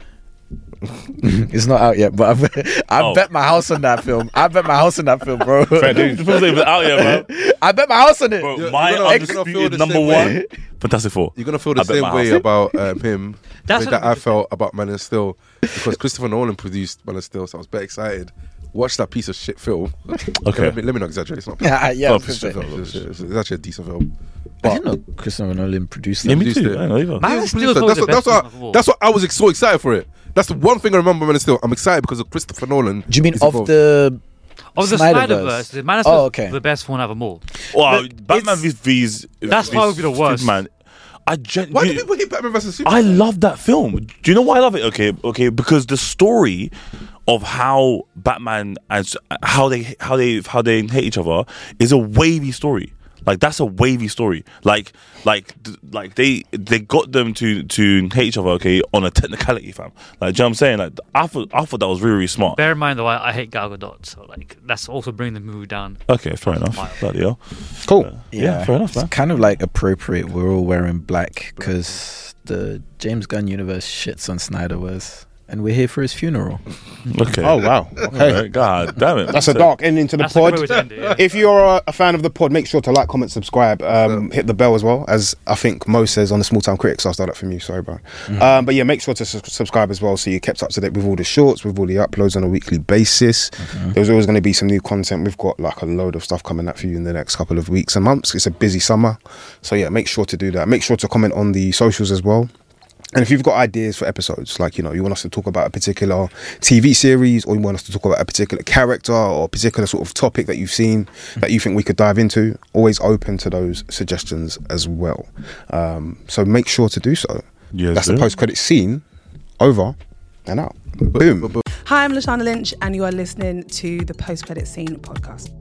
It's not out yet, but I've, I Oh. bet my house on that film. I bet my house on that film, bro. The film's not even out yet, bro. I bet my house on it. Bro, You're- my you're gonna- you're gonna feel undisputed the number same one, way. Fantastic Four. You're gonna feel the I bet same my way house. about um, him That's that what I I'm felt about Man of Steel because Christopher Nolan produced Man of Steel, so I was very excited. Watch that piece of shit film. Okay. let, me, let me not exaggerate. It's not. yeah, yeah. I Oh, was gonna for say. sure. It's, it's, it's actually a decent film. I didn't know Christopher Nolan produced Yeah, it. me produced too. it. I know either. Man Yeah, of Steel produced is it. probably That's the what. That's best film what. of all. That's what I was so excited for it. That's the one thing I remember. Man of Steel. I'm excited because of Christopher Nolan. Do you mean is of involved. the Of the Snyderverse? Snyderverse, the Man of Steel Oh, is okay. the best one out of them all. Well, Look, Batman it's- vs. That's why it would be the worst. Man, I gen- Why do you- people hate Batman versus Superman? I love that film. Do you know why I love it? Okay, okay, because the story of how Batman and how they how they how they hate each other is a wavy story. Like that's a wavy story. Like like th- like they they got them to to hate each other. Okay, on a technicality, fam. Like, do you know what I'm saying? Like I thought I thought that was really really smart. Bear in mind though, I, I hate Gal Gadot, so like that's also bringing the movie down. Okay, fair enough. Mild. Bloody hell. cool. Yeah, fair enough, It's man. kind of like appropriate. We're all wearing black because the James Gunn universe shits on Snyderverse, and we're here for his funeral. Okay. Oh wow. Okay. Okay. God damn it. That's a dark ending to the That's a great pod. way to end it, yeah. If you're a, a fan of the pod, make sure to like, comment, subscribe, um, hit the bell as well, as I think Mo says on the Small Town Critics. I'll start that from you, sorry, bro. Um, but yeah, make sure to su- subscribe as well, so you're kept up to date with all the shorts, with all the uploads on a weekly basis. There's always going to be some new content. We've got like a load of stuff coming up for you in the next couple of weeks and months. It's a busy summer, so yeah, make sure to do that. Make sure to comment on the socials as well. And if you've got ideas for episodes, like, you know, you want us to talk about a particular T V series, or you want us to talk about a particular character or a particular sort of topic that you've seen that you think we could dive into, always open to those suggestions as well. Um, so make sure to do so. Yes, That's sir. the post-credit scene. Over and out. Boom. Hi, I'm Lashana Lynch, and you are listening to the Post Credit Scene podcast.